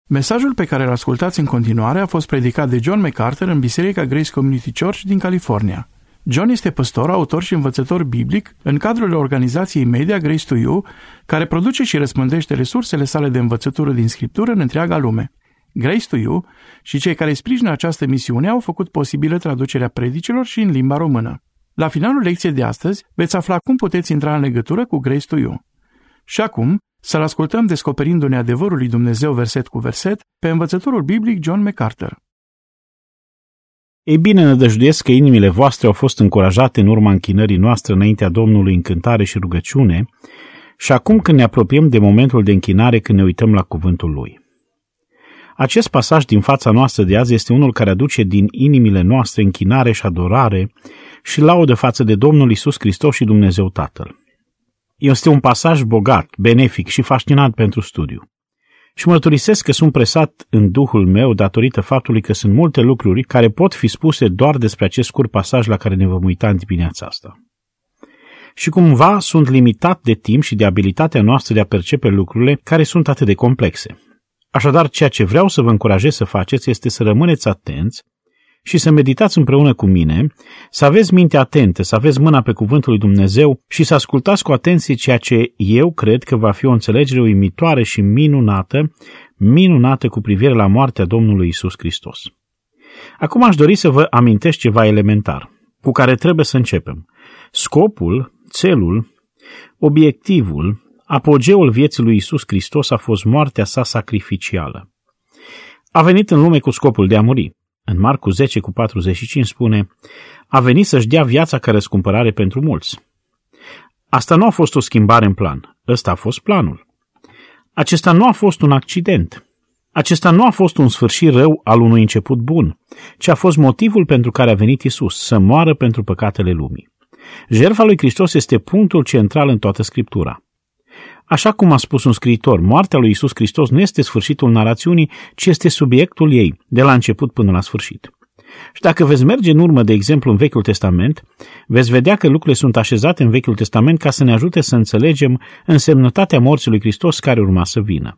Mesajul pe care îl ascultați în continuare a fost predicat de John MacArthur în Biserica Grace Community Church din California. John este păstor, autor și învățător biblic în cadrul organizației media Grace to You, care produce și răspândește resursele sale de învățătură din Scriptură în întreaga lume. Grace to You și cei care sprijină această misiune au făcut posibilă traducerea predicilor și în limba română. La finalul lecției de astăzi veți afla cum puteți intra în legătură cu Grace to You. Și acum, să-l ascultăm descoperindu-ne adevărul lui Dumnezeu verset cu verset pe învățătorul biblic John MacArthur. Ei bine, nădăjduiesc că inimile voastre au fost încurajate în urma închinării noastre înaintea Domnului în cântare și rugăciune și acum când ne apropiem de momentul de închinare când ne uităm la cuvântul Lui. Acest pasaj din fața noastră de azi este unul care aduce din inimile noastre închinare și adorare și laudă față de Domnul Iisus Hristos și Dumnezeu Tatăl. Este un pasaj bogat, benefic și fascinant pentru studiu. Și mărturisesc că sunt presat în duhul meu datorită faptului că sunt multe lucruri care pot fi spuse doar despre acest scurt pasaj la care ne vom uita în dimineața asta. Și cumva sunt limitat de timp și de abilitatea noastră de a percepe lucrurile care sunt atât de complexe. Așadar, ceea ce vreau să vă încurajez să faceți este să rămâneți atenți și să meditați împreună cu mine, să aveți mintea atentă, să aveți mâna pe cuvântul lui Dumnezeu și să ascultați cu atenție ceea ce eu cred că va fi o înțelegere uimitoare și minunată cu privire la moartea Domnului Iisus Hristos. Acum aș dori să vă amintesc ceva elementar, cu care trebuie să începem. Scopul, țelul, obiectivul, apogeul vieții lui Iisus Hristos a fost moartea sa sacrificială. A venit în lume cu scopul de a muri. În Marcu 10:45 spune: a venit să-și dea viața ca răscumpărare pentru mulți. Asta nu a fost o schimbare în plan. Ăsta a fost planul. Acesta nu a fost un accident. Acesta nu a fost un sfârșit rău al unui început bun, ci a fost motivul pentru care a venit Iisus, să moară pentru păcatele lumii. Jertfa lui Hristos este punctul central în toată Scriptura. Așa cum a spus un scriitor, moartea lui Iisus Hristos nu este sfârșitul narațiunii, ci este subiectul ei, de la început până la sfârșit. Și dacă veți merge în urmă, de exemplu, în Vechiul Testament, veți vedea că lucrurile sunt așezate în Vechiul Testament ca să ne ajute să înțelegem însemnătatea morții lui Hristos care urma să vină.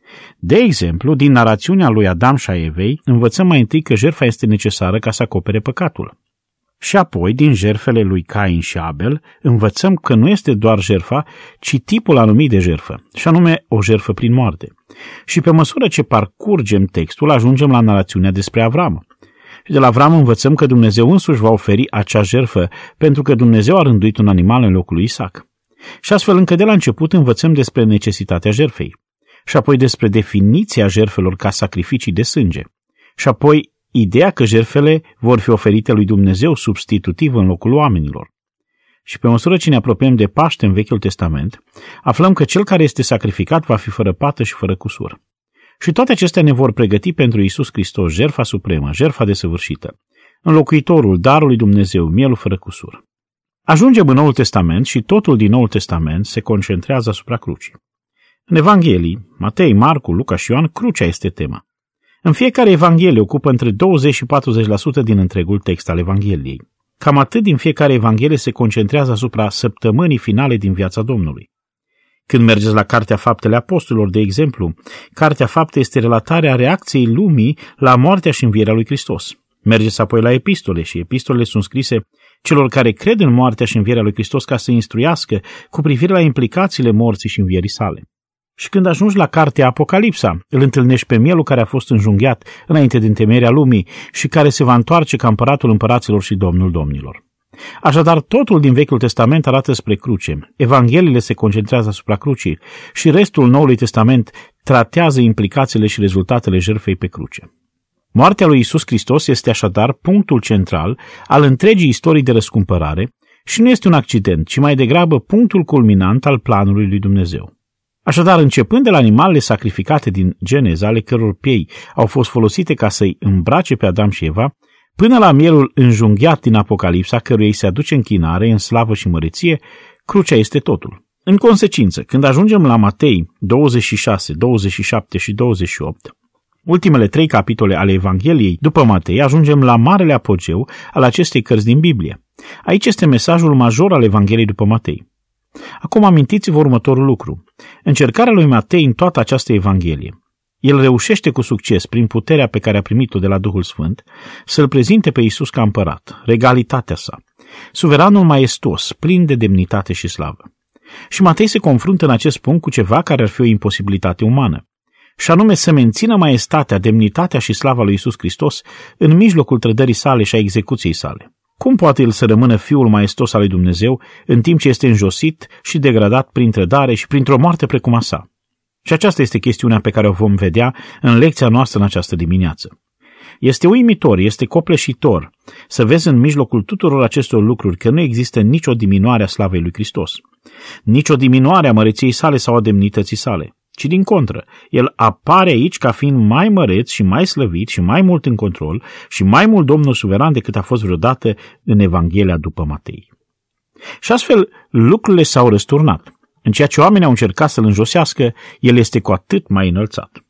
De exemplu, din narațiunea lui Adam și a Evei, învățăm mai întâi că jertfa este necesară ca să acopere păcatul. Și apoi, din jertfele lui Cain și Abel, învățăm că nu este doar jertfa, ci tipul anumit de jertfă, și anume o jertfă prin moarte. Și pe măsură ce parcurgem textul, ajungem la narațiunea despre Avram. Și de la Avram învățăm că Dumnezeu însuși va oferi acea jertfă, pentru că Dumnezeu a rânduit un animal în locul lui Isaac. Și astfel încă de la început învățăm despre necesitatea jertfei. Și apoi despre definiția jertfelor ca sacrificii de sânge. Și apoi ideea că jertfele vor fi oferite lui Dumnezeu substitutiv în locul oamenilor. Și pe măsură ce ne apropiem de Paște în Vechiul Testament, aflăm că cel care este sacrificat va fi fără pată și fără cusur. Și toate acestea ne vor pregăti pentru Iisus Hristos, jertfa supremă, jertfa desăvârșită, înlocuitorul, darul lui Dumnezeu, mielul fără cusur. Ajungem în Noul Testament și totul din Noul Testament se concentrează asupra crucii. În Evanghelii, Matei, Marcu, Luca și Ioan, crucea este tema. În fiecare evanghelie ocupă între 20 și 40% din întregul text al Evangheliei. Cam atât din fiecare evanghelie se concentrează asupra săptămânii finale din viața Domnului. Când mergeți la Cartea Faptele Apostolilor, de exemplu, Cartea Fapte este relatarea reacției lumii la moartea și învierea lui Hristos. Mergeți apoi la epistole și epistolele sunt scrise celor care cred în moartea și învierea lui Hristos ca să instruiască cu privire la implicațiile morții și învierii sale. Și când ajungi la cartea Apocalipsa, îl întâlnești pe mielul care a fost înjunghiat înainte de întemeierea lumii și care se va întoarce ca împăratul împăraților și domnul domnilor. Așadar, totul din Vechiul Testament arată spre cruce. Evangheliile se concentrează asupra crucii și restul Noului Testament tratează implicațiile și rezultatele jertfei pe cruce. Moartea lui Iisus Hristos este așadar punctul central al întregii istorii de răscumpărare și nu este un accident, ci mai degrabă punctul culminant al planului lui Dumnezeu. Așadar, începând de la animalele sacrificate din Geneza, ale căror piei au fost folosite ca să-i îmbrace pe Adam și Eva, până la mielul înjunghiat din Apocalipsa, căruia îi se aduce închinare în slavă și măreție, crucea este totul. În consecință, când ajungem la Matei 26, 27 și 28, ultimele 3 capitole ale Evangheliei după Matei, ajungem la marele apogeu al acestei cărți din Biblie. Aici este mesajul major al Evangheliei după Matei. Acum amintiți-vă următorul lucru. Încercarea lui Matei în toată această Evanghelie El reușește cu succes, prin puterea pe care a primit-o de la Duhul Sfânt, să-L prezinte pe Iisus ca împărat, regalitatea sa, suveranul maestos, plin de demnitate și slavă. Și Matei se confruntă în acest punct cu ceva care ar fi o imposibilitate umană, și anume să mențină maestatea, demnitatea și slava lui Iisus Hristos în mijlocul trădării sale și a execuției sale. Cum poate el să rămână fiul maestos al lui Dumnezeu în timp ce este înjosit și degradat prin trădare și printr-o moarte precum a sa? Și aceasta este chestiunea pe care o vom vedea în lecția noastră în această dimineață. Este uimitor, este copleșitor să vezi în mijlocul tuturor acestor lucruri că nu există nicio diminuare a slavei lui Hristos, nicio diminuare a măreției sale sau a demnității sale, ci din contră, el apare aici ca fiind mai măreț și mai slăvit și mai mult în control și mai mult Domnul suveran decât a fost vreodată în Evanghelia după Matei. Și astfel lucrurile s-au răsturnat. În ceea ce oamenii au încercat să-l înjosească, el este cu atât mai înălțat.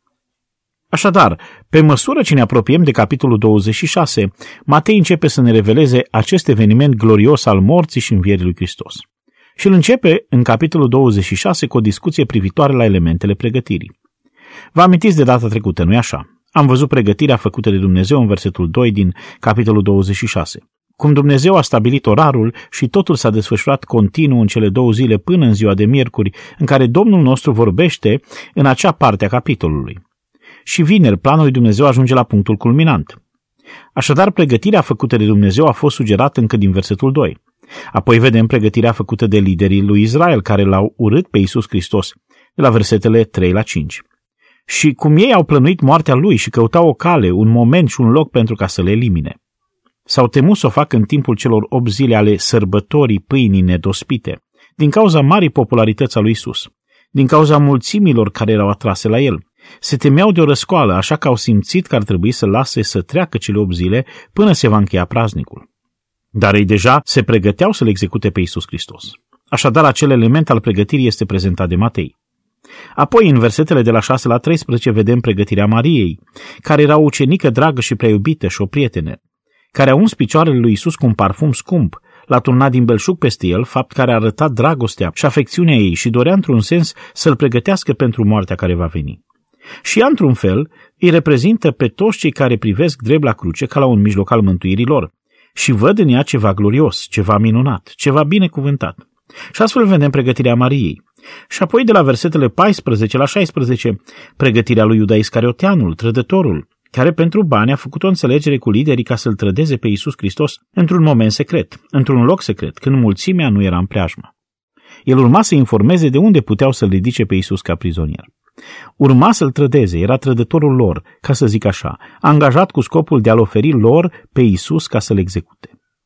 Așadar, pe măsură ce ne apropiem de capitolul 26, Matei începe să ne reveleze acest eveniment glorios al morții și învierii lui Hristos. Și îl începe în capitolul 26 cu o discuție privitoare la elementele pregătirii. Vă amintiți de data trecută, nu-i așa? Am văzut pregătirea făcută de Dumnezeu în versetul 2 din capitolul 26. Cum Dumnezeu a stabilit orarul și totul s-a desfășurat continuu în cele 2 zile până în ziua de miercuri, în care Domnul nostru vorbește în acea parte a capitolului. Și vineri, planul lui Dumnezeu ajunge la punctul culminant. Așadar, pregătirea făcută de Dumnezeu a fost sugerată încă din versetul 2. Apoi vedem pregătirea făcută de liderii lui Israel, care l-au urât pe Iisus Hristos, de la versetele 3 la 5. Și cum ei au plănuit moartea lui și căutau o cale, un moment și un loc pentru ca să le elimine. S-au temut să o facă în timpul celor 8 zile ale sărbătorii pâinii nedospite, din cauza marii popularități a lui Iisus, din cauza mulțimilor care erau atrase la el. Se temeau de o răscoală, așa că au simțit că ar trebui să lase să treacă cele 8 zile până se va încheia praznicul. Dar ei deja se pregăteau să-L execute pe Iisus Hristos. Așadar, acel element al pregătirii este prezentat de Matei. Apoi, în versetele de la 6 la 13, vedem pregătirea Mariei, care era o ucenică dragă și prea iubită și o prietene, care a uns picioarele lui Iisus cu un parfum scump, l-a turnat din belșug peste el, fapt care a arătat dragostea și afecțiunea ei și dorea într-un sens să-l pregătească pentru moartea care va veni. Și ea, într-un fel, îi reprezintă pe toți cei care privesc drept la cruce ca la un mijloc al mântuirii lor și văd în ea ceva glorios, ceva minunat, ceva binecuvântat. Și astfel vedem pregătirea Mariei. Și apoi de la versetele 14 la 16, pregătirea lui Iuda Iscarioteanul, trădătorul, care pentru bani a făcut o înțelegere cu liderii ca să-l trădeze pe Iisus Hristos într-un moment secret, într-un loc secret, când mulțimea nu era în preajmă. El urma să informeze de unde puteau să-l ridice pe Iisus ca prizonier. Urma să-l trădeze, era trădătorul lor, ca să zic așa, angajat cu scopul de a-l oferi lor pe Iisus ca să-l execute.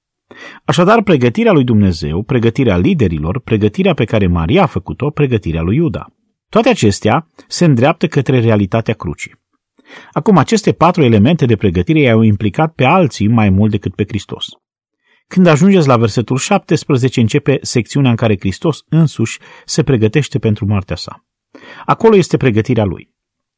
Așadar, pregătirea lui Dumnezeu, pregătirea liderilor, pregătirea pe care Maria a făcut-o, pregătirea lui Iuda. Toate acestea se îndreaptă către realitatea crucii. Acum, aceste 4 elemente de pregătire i-au implicat pe alții mai mult decât pe Hristos. Când ajungeți la versetul 17, începe secțiunea în care Hristos însuși se pregătește pentru moartea sa. Acolo este pregătirea lui.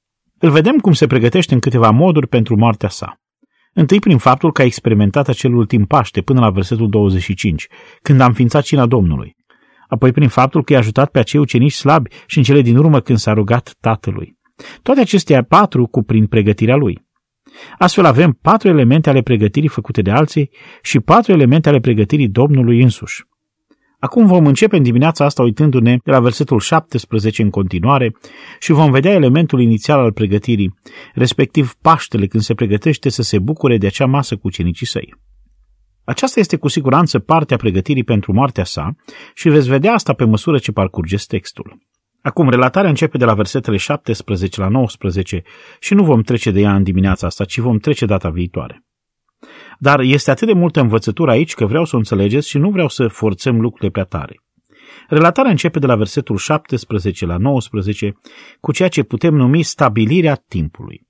Îl vedem cum se pregătește în câteva moduri pentru moartea sa. Întâi prin faptul că a experimentat acel ultim Paște până la versetul 25, când a înființat cina Domnului. Apoi prin faptul că i-a ajutat pe acei ucenici slabi și în cele din urmă când s-a rugat Tatălui. Toate acestea 4 cuprind pregătirea lui. Astfel avem 4 elemente ale pregătirii făcute de alții și 4 elemente ale pregătirii Domnului însuși. Acum vom începe în dimineața asta uitându-ne de la versetul 17 în continuare și vom vedea elementul inițial al pregătirii, respectiv Paștele, când se pregătește să se bucure de acea masă cu ucenicii săi. Aceasta este cu siguranță partea pregătirii pentru moartea sa și veți vedea asta pe măsură ce parcurgeți textul. Acum, relatarea începe de la versetele 17 la 19 și nu vom trece de ea în dimineața asta, ci vom trece data viitoare. Dar este atât de multă învățătură aici că vreau să o înțelegeți și nu vreau să forțăm lucrurile prea tare. Relatarea începe de la versetul 17 la 19 cu ceea ce putem numi stabilirea timpului.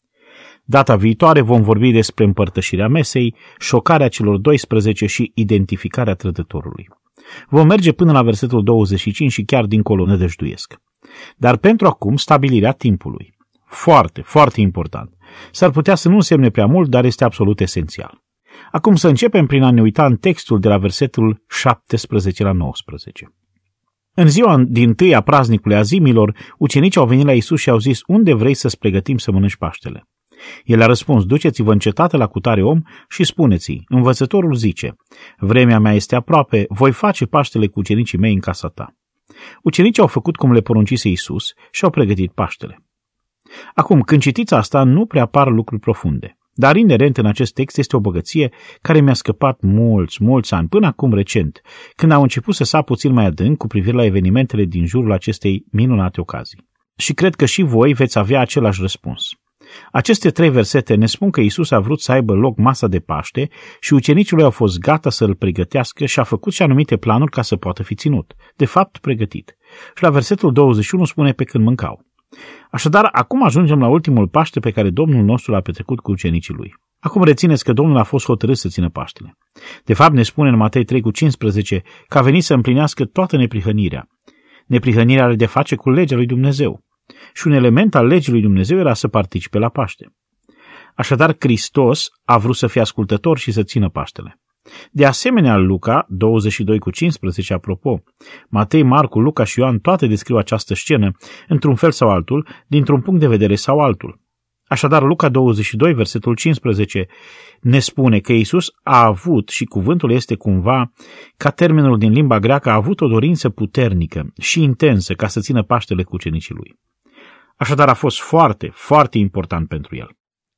Data viitoare vom vorbi despre împărtășirea mesei, șocarea celor 12 și identificarea trădătorului. Vom merge până la versetul 25 și chiar dincolo, nădăjduiesc. Dar pentru acum, stabilirea timpului. Foarte, foarte important. S-ar putea să nu însemne prea mult, dar este absolut esențial. Acum să începem prin a ne uita în textul de la versetul 17 la 19. În ziua dintâi a praznicului Azimilor, ucenicii au venit la Iisus și au zis: unde vrei să-ți pregătim să mănânci Paștele? El a răspuns: duceți-vă în cetate la cutare om și spuneți-i: învățătorul zice, vremea mea este aproape, voi face Paștele cu ucenicii mei în casa ta. Ucenicii au făcut cum le poruncise Iisus și au pregătit Paștele. Acum, când citiți asta, nu prea apar lucruri profunde. Dar inerent în acest text este o bogăție care mi-a scăpat mulți ani, până acum recent, când am început să sap puțin mai adânc cu privire la evenimentele din jurul acestei minunate ocazii. Și cred că și voi veți avea același răspuns. Aceste 3 versete ne spun că Iisus a vrut să aibă loc masa de Paște și ucenicii lui au fost gata să îl pregătească și a făcut și anumite planuri ca să poată fi ținut, de fapt pregătit. Și la versetul 21 spune: pe când mâncau. Așadar, acum ajungem la ultimul Paște pe care Domnul nostru l-a petrecut cu ucenicii lui. Acum rețineți că Domnul a fost hotărât să țină Paștele. De fapt, ne spune în Matei 3:15 că a venit să împlinească toată neprihănirea. Neprihănirea are de face cu legea lui Dumnezeu. Și un element al legii lui Dumnezeu era să participe la Paște. Așadar, Hristos a vrut să fie ascultător și să țină Paștele. De asemenea, Luca 22:15, apropo, Matei, Marcu, Luca și Ioan toate descriu această scenă într-un fel sau altul, dintr-un punct de vedere sau altul. Așadar, Luca 22, versetul 15, ne spune că Iisus a avut, și cuvântul este cumva, ca termenul din limba greacă, a avut o dorință puternică și intensă ca să țină Paștele cu ucenicii lui. Așadar, a fost foarte important pentru el.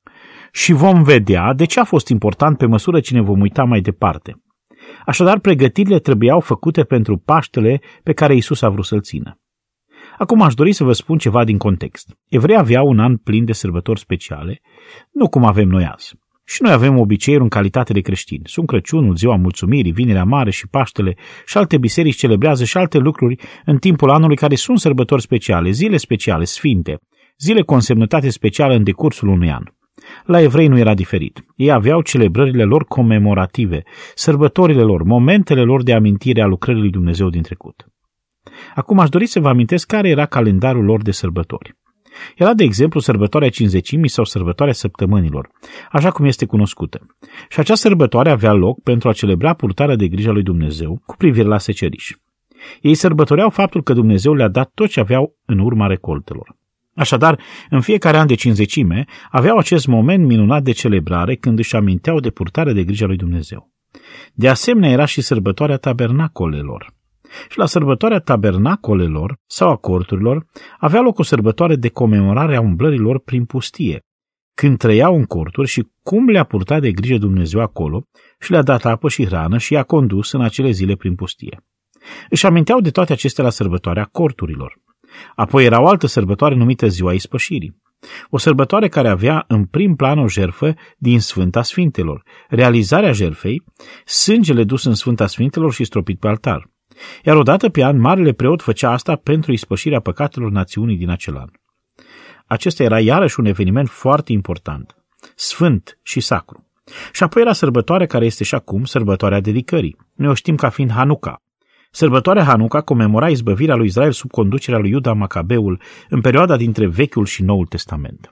Și vom vedea de ce a fost important pe măsură ce ne vom uita mai departe. Așadar, pregătirile trebuiau făcute pentru Paștele pe care Iisus a vrut să-l țină. Acum aș dori să vă spun ceva din context. Evreii aveau un an plin de sărbători speciale, nu cum avem noi azi. Și noi avem obiceiuri în calitate de creștini. Sunt Crăciunul, Ziua Mulțumirii, Vinerea Mare și Paștele și alte biserici celebrează și alte lucruri în timpul anului care sunt sărbători speciale, zile speciale, sfinte, zile cu însemnătate specială în decursul unui an. La evrei nu era diferit. Ei aveau celebrările lor comemorative, sărbătorile lor, momentele lor de amintire a lucrării lui Dumnezeu din trecut. Acum aș dori să vă amintesc care era calendarul lor de sărbători. Era, de exemplu, sărbătoarea Cincizecimii sau sărbătoarea Săptămânilor, așa cum este cunoscută. Și această sărbătoare avea loc pentru a celebra purtarea de grijă a lui Dumnezeu cu privire la seceriș. Ei sărbătoreau faptul că Dumnezeu le-a dat tot ce aveau în urma recoltelor. Așadar, în fiecare an de Cincizecime, aveau acest moment minunat de celebrare când își aminteau de purtarea de grijă a lui Dumnezeu. De asemenea, era și sărbătoarea tabernacolelor. Și la sărbătoarea tabernacolelor sau a corturilor avea loc o sărbătoare de comemorare a umblărilor prin pustie, când trăiau în corturi și cum le-a purtat de grijă Dumnezeu acolo și le-a dat apă și hrană și i-a condus în acele zile prin pustie. Își aminteau de toate acestea la sărbătoarea corturilor. Apoi era o altă sărbătoare numită Ziua Ispășirii, o sărbătoare care avea în prim plan o jertfă din Sfânta Sfintelor, realizarea jertfei, sângele dus în Sfânta Sfintelor și stropit pe altar. Iar odată pe an, marele preot făcea asta pentru ispășirea păcatelor națiunii din acel an. Acesta era iarăși un eveniment foarte important, sfânt și sacru. Și apoi era sărbătoarea care este și acum sărbătoarea dedicării. Noi o știm ca fiind Hanuca. Sărbătoarea Hanuca comemora izbăvirea lui Israel sub conducerea lui Iuda Macabeul în perioada dintre Vechiul și Noul Testament.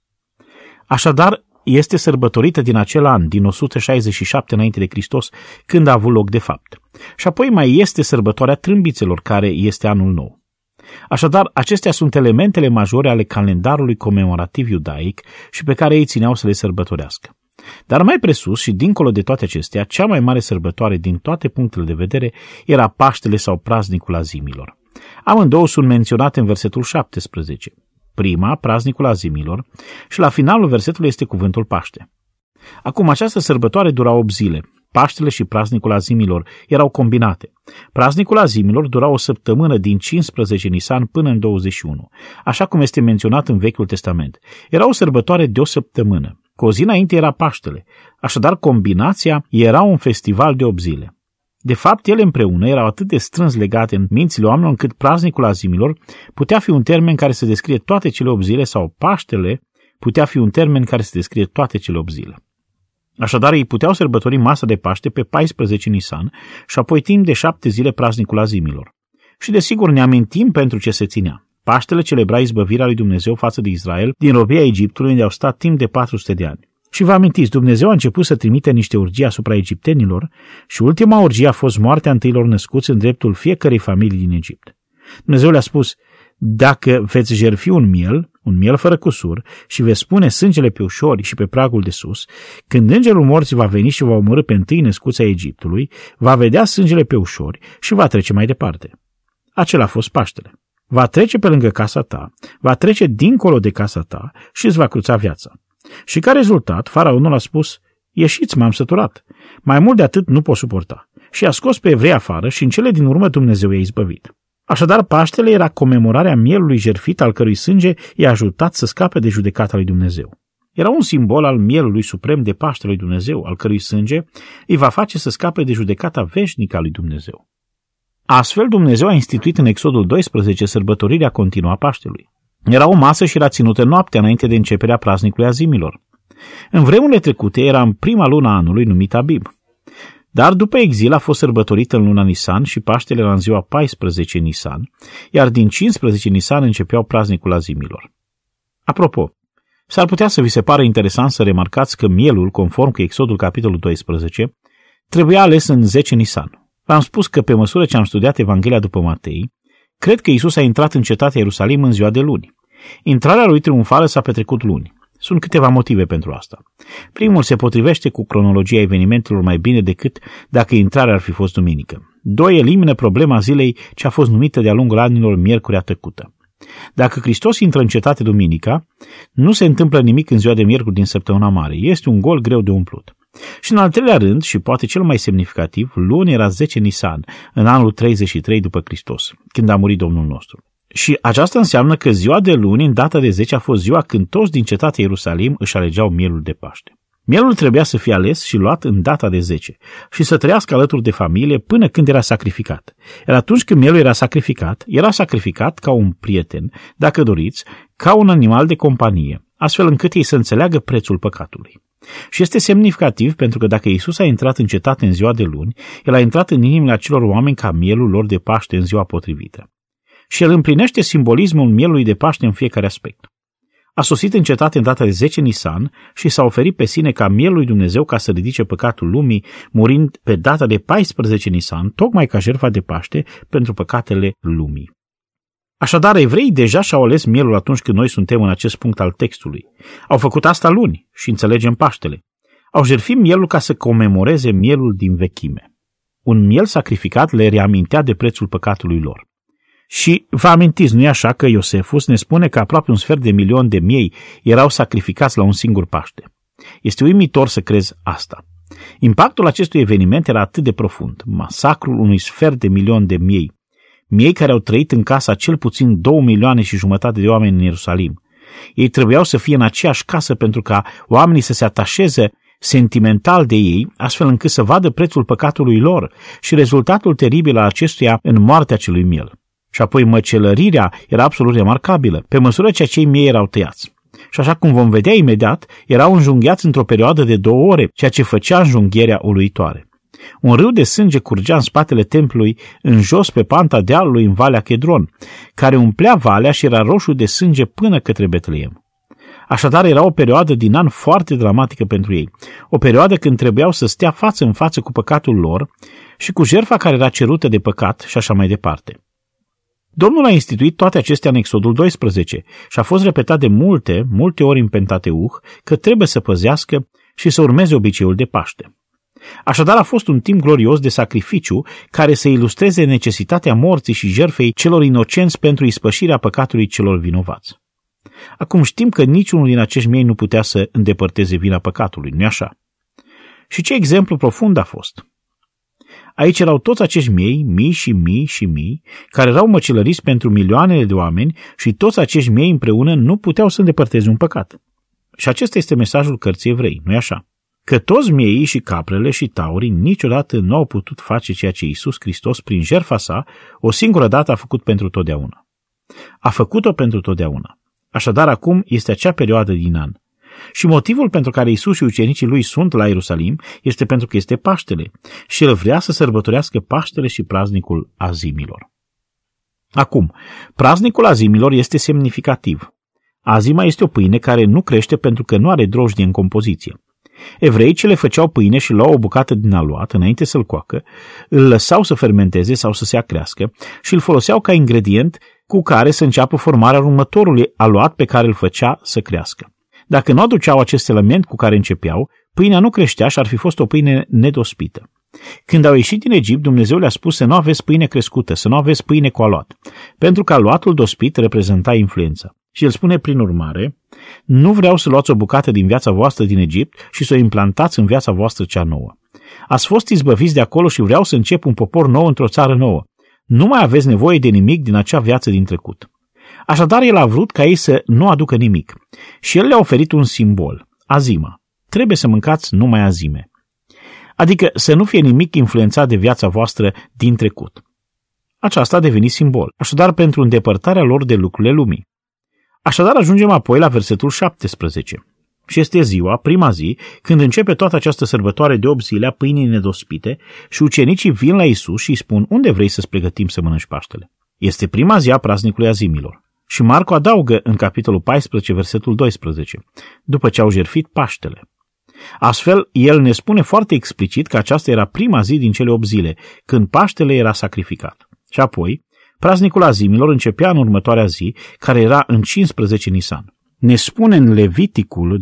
Așadar, este sărbătorită din acel an, din 167 înainte de Hristos, când a avut loc de fapt. Și apoi mai este sărbătoarea trâmbițelor, care este anul nou. Așadar, acestea sunt elementele majore ale calendarului comemorativ iudaic și pe care ei țineau să le sărbătorească. Dar mai presus și dincolo de toate acestea, cea mai mare sărbătoare din toate punctele de vedere era Paștele sau praznicul Azimilor. Amândouă sunt menționate în versetul 17. Prima, praznicul Azimilor, și la finalul versetului este cuvântul Paște. Acum, această sărbătoare dura 8 zile. Paștele și praznicul Azimilor erau combinate. Praznicul Azimilor dura o săptămână din 15 Nisan până în 21, așa cum este menționat în Vechiul Testament. Era o sărbătoare de o săptămână. Cu o zi înainte era Paștele, așadar combinația era un festival de 8 zile. De fapt, ele împreună erau atât de strâns legate în mințile oamenilor încât praznicul Azimilor putea fi un termen care să descrie toate cele 8 zile sau Paștele putea fi un termen care să descrie toate cele 8 zile. Așadar, ei puteau sărbători masa de Paște pe 14 Nisan și apoi timp de 7 zile praznicul Azimilor. Și desigur ne amintim pentru ce se ținea. Paștele celebra izbăvirea lui Dumnezeu față de Israel din robia Egiptului, unde au stat timp de 400 de ani. Și vă amintiți, Dumnezeu a început să trimite niște urgii asupra egiptenilor și ultima urgie a fost moartea întâilor născuți în dreptul fiecărei familii din Egipt. Dumnezeu le-a spus: dacă veți jertfi un miel fără cusur, și veți pune sângele pe ușori și pe pragul de sus, când îngerul morții va veni și va omorî pe întâi născuți ai Egiptului, va vedea sângele pe ușori și va trece mai departe. Acela a fost Paștele. Va trece pe lângă casa ta, va trece dincolo de casa ta și îți va cruța viața. Și ca rezultat, faraonul a spus: ieșiți, m-am săturat. Mai mult de atât nu pot suporta. Și a scos pe evrei afară și în cele din urmă Dumnezeu i-a izbăvit. Așadar, Paștele era comemorarea mielului jertfit, al cărui sânge i-a ajutat să scape de judecata lui Dumnezeu. Era un simbol al mielului suprem de Paștele lui Dumnezeu, al cărui sânge îi va face să scape de judecata veșnică a lui Dumnezeu. Astfel, Dumnezeu a instituit în Exodul 12 sărbătorirea continuă a Paștelui. Era o masă și era ținută noaptea înainte de începerea praznicului Azimilor. În vremurile trecute era în prima lună a anului numită Abib. Dar după exil a fost sărbătorită în luna Nisan și Paștele era în ziua 14 Nisan, iar din 15 Nisan începeau praznicul Azimilor. Apropo, s-ar putea să vi se pară interesant să remarcați că mielul, conform cu Exodul capitolul 12, trebuia ales în 10 Nisan. V-am spus că pe măsură ce am studiat Evanghelia după Matei, cred că Iisus a intrat în cetatea Ierusalim în ziua de luni. Intrarea lui triumfală s-a petrecut luni. Sunt câteva motive pentru asta. Primul, se potrivește cu cronologia evenimentelor mai bine decât dacă intrarea ar fi fost duminică. 2, elimină problema zilei ce a fost numită de-a lungul anilor Miercurea Tăcută. Dacă Hristos intră în cetate duminica, nu se întâmplă nimic în ziua de miercuri din săptămâna mare. Este un gol greu de umplut. Și în al treilea rând, și poate cel mai semnificativ, luni era 10 Nisan, în anul 33 după Hristos, când a murit Domnul nostru. Și aceasta înseamnă că ziua de luni, în data de 10, a fost ziua când toți din cetatea Ierusalim își alegeau mielul de Paște. Mielul trebuia să fie ales și luat în data de 10 și să trăiască alături de familie până când era sacrificat. Iar atunci când mielul era sacrificat ca un prieten, dacă doriți, ca un animal de companie, astfel încât ei să înțeleagă prețul păcatului. Și este semnificativ pentru că dacă Iisus a intrat în cetate în ziua de luni, El a intrat în inimile acelor oameni ca mielul lor de Paște în ziua potrivită. Și El împlinește simbolismul mielului de Paște în fiecare aspect. A sosit în cetate în data de 10 Nisan și s-a oferit pe sine ca mielul lui Dumnezeu ca să ridice păcatul lumii, murind pe data de 14 Nisan, tocmai ca jertfa de Paște pentru păcatele lumii. Așadar, evreii deja și-au ales mielul atunci când noi suntem în acest punct al textului. Au făcut asta luni și înțelegem Paștele. Au jertfit mielul ca să comemoreze mielul din vechime. Un miel sacrificat le reamintea de prețul păcatului lor. Și vă amintiți, nu-i așa că Iosefus ne spune că aproape 250.000 de miei erau sacrificați la un singur Paște. Este uimitor să crezi asta. Impactul acestui eveniment era atât de profund. Masacrul unui 250.000 de miei. Miei care au trăit în casa cel puțin 2,5 milioane de oameni în Ierusalim. Ei trebuiau să fie în aceeași casă pentru ca oamenii să se atașeze sentimental de ei, astfel încât să vadă prețul păcatului lor și rezultatul teribil al acestuia în moartea acelui miel. Și apoi măcelărirea era absolut remarcabilă, pe măsură ce acei miei erau tăiați. Și așa cum vom vedea imediat, erau înjunghiați într-o perioadă de 2 ore, ceea ce făcea înjunghierea uluitoare. Un râu de sânge curgea în spatele templului, în jos pe panta dealului în Valea Chedron, care umplea valea și era roșu de sânge până către Betleem. Așadar, era o perioadă din an foarte dramatică pentru ei, o perioadă când trebuiau să stea față în față cu păcatul lor și cu jertfa care era cerută de păcat și așa mai departe. Domnul a instituit toate acestea în Exodul 12 și a fost repetat de multe ori în Pentateuch că trebuie să păzească și să urmeze obiceiul de Paște. Așadar a fost un timp glorios de sacrificiu care să ilustreze necesitatea morții și jertfei celor inocenți pentru ispășirea păcatului celor vinovați. Acum știm că niciunul din acești miei nu putea să îndepărteze vina păcatului, nu-i așa? Și ce exemplu profund a fost! Aici erau toți acești miei, mii, care erau măcelăriți pentru milioanele de oameni și toți acești miei împreună nu puteau să îndepărteze un păcat. Și acesta este mesajul cărții Evrei, nu-i așa? Că toți miei și caprele și taurii niciodată nu au putut face ceea ce Iisus Hristos, prin jertfa sa, o singură dată a făcut pentru totdeauna. A făcut-o pentru totdeauna. Așadar, acum este acea perioadă din an. Și motivul pentru care Iisus și ucenicii lui sunt la Ierusalim este pentru că este Paștele și el vrea să sărbătorească Paștele și praznicul Azimilor. Acum, praznicul Azimilor este semnificativ. Azima este o pâine care nu crește pentru că nu are drojdie în compoziție. Evreii ce le făceau pâine și luau o bucată din aluat înainte să-l coacă, îl lăsau să fermenteze sau să se acrească și îl foloseau ca ingredient cu care să înceapă formarea următorului aluat pe care îl făcea să crească. Dacă nu aduceau acest element cu care începeau, pâinea nu creștea și ar fi fost o pâine nedospită. Când au ieșit din Egipt, Dumnezeu le-a spus să nu aveți pâine crescută, să nu aveți pâine cu aluat, pentru că aluatul dospit reprezenta influența. Și el spune prin urmare, nu vreau să luați o bucată din viața voastră din Egipt și să o implantați în viața voastră cea nouă. Ați fost izbăviți de acolo și vreau să încep un popor nou într-o țară nouă. Nu mai aveți nevoie de nimic din acea viață din trecut. Așadar, el a vrut ca ei să nu aducă nimic. Și el le-a oferit un simbol, azima. Trebuie să mâncați numai azime. Adică să nu fie nimic influențat de viața voastră din trecut. Aceasta a devenit simbol, așadar pentru îndepărtarea lor de lucrurile lumii. Așadar ajungem apoi la versetul 17. Și este ziua, prima zi, când începe toată această sărbătoare de 8 zile a pâinii nedospite și ucenicii vin la Iisus și îi spun, unde vrei să-ți pregătim să mănânci Paștele? Este prima zi a praznicului azimilor. Și Marcu adaugă în capitolul 14, versetul 12, după ce au jertfit Paștele. Astfel, el ne spune foarte explicit că aceasta era prima zi din cele 8 zile, când Paștele era sacrificat. Și apoi, praznicul azimilor începea în următoarea zi, care era în 15 Nisan. Ne spune în Leviticul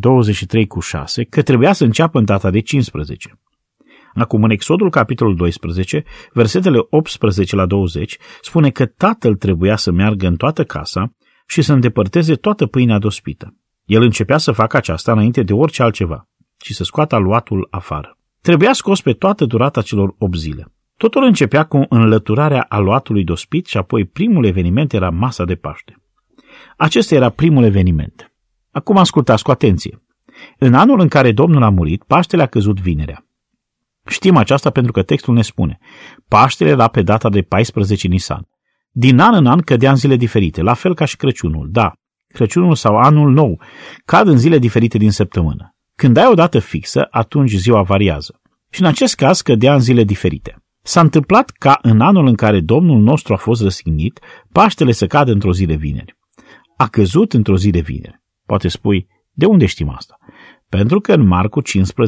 23:6 că trebuia să înceapă în data de 15. Acum, în Exodul capitolul 12, versetele 18 la 20, spune că tatăl trebuia să meargă în toată casa și să îndepărteze toată pâinea dospită. El începea să facă aceasta înainte de orice altceva și să scoată aluatul afară. Trebuia scos pe toată durata celor 8 zile. Totul începea cu înlăturarea aluatului dospit și apoi primul eveniment era masa de Paște. Acesta era primul eveniment. Acum ascultați cu atenție. În anul în care Domnul a murit, Paștele a căzut vinerea. Știm aceasta pentru că textul ne spune. Paștele era pe data de 14 Nisan. Din an în an cădea în zile diferite, la fel ca și Crăciunul. Da, Crăciunul sau Anul Nou cad în zile diferite din săptămână. Când ai o dată fixă, atunci ziua variază. Și în acest caz cădea în zile diferite. S-a întâmplat ca în anul în care Domnul nostru a fost răstignit, Paștele să cadă într-o zi de vineri. A căzut într-o zi de vineri. Poate spui, de unde știm asta? Pentru că în Marcu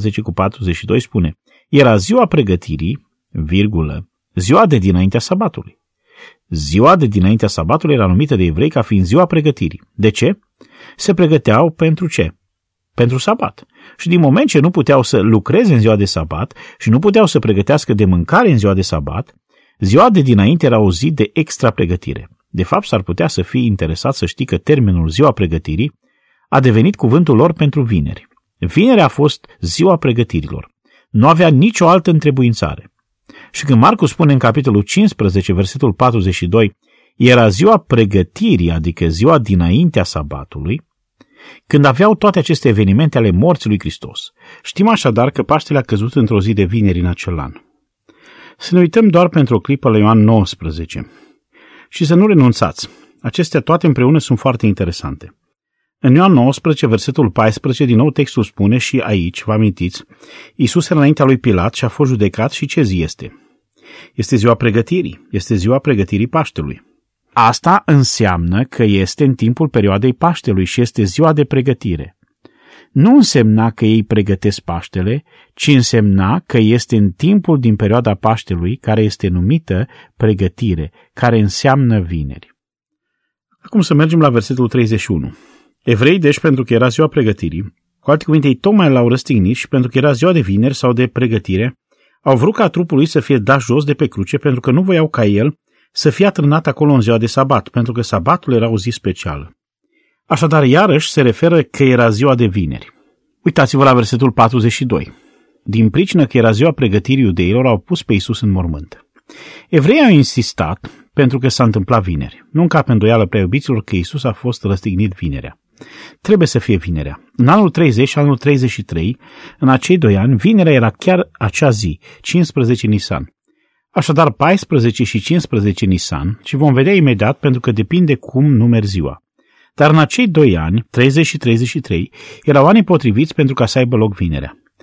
15:42 spune, era ziua pregătirii, ziua de dinaintea sabatului. Ziua de dinaintea sabatului era numită de evrei ca fiind ziua pregătirii. De ce? Se pregăteau pentru ce? Pentru sabat. Și din moment ce nu puteau să lucreze în ziua de sabat și nu puteau să pregătească de mâncare în ziua de sabat, ziua de dinainte era o zi de extra pregătire. De fapt, s-ar putea să fii interesat să știi că termenul ziua pregătirii a devenit cuvântul lor pentru vineri. Vinerea a fost ziua pregătirilor. Nu avea nicio altă întrebuințare. Și când Marcu spune în capitolul 15, versetul 42, era ziua pregătirii, adică ziua dinaintea sabatului, când aveau toate aceste evenimente ale morții lui Hristos. Știm așadar că Paștele a căzut într-o zi de vineri în acel an. Să ne uităm doar pentru o clipă la Ioan 19 și să nu renunțați. Acestea toate împreună sunt foarte interesante. În Ioan 19, versetul 14, din nou textul spune și aici, vă amintiți, Iisus era înaintea lui Pilat și a fost judecat și ce zi este? Este ziua pregătirii, este ziua pregătirii Paștelui. Asta înseamnă că este în timpul perioadei Paștelui și este ziua de pregătire. Nu însemna că ei pregătesc Paștele, ci însemna că este în timpul din perioada Paștelui, care este numită pregătire, care înseamnă vineri. Acum să mergem la versetul 31. Evrei, deci, pentru că era ziua pregătirii, cu alte cuvinte, ei tocmai l-au răstignit și pentru că era ziua de vineri sau de pregătire, au vrut ca trupul lui să fie dat jos de pe cruce pentru că nu voiau ca el să fie atârnat acolo în ziua de sabat, pentru că sabatul era o zi specială. Așadar, iarăși se referă că era ziua de vineri. Uitați-vă la versetul 42. Din pricină că era ziua pregătirii iudeilor, au pus pe Iisus în mormânt. Evreii au insistat pentru că s-a întâmplat vineri. Nu încape îndoială prea iubiților că Iisus a fost răstignit vinerea. Trebuie să fie vinerea. În anul 30 și anul 33, în acei 2 ani, vinerea era chiar acea zi, 15 Nisan. Așadar 14 și 15 Nisan, și vom vedea imediat pentru că depinde cum numeri ziua. Dar în acei 2 ani, 30 și 33, erau anii potriviți pentru ca să aibă loc vinerea.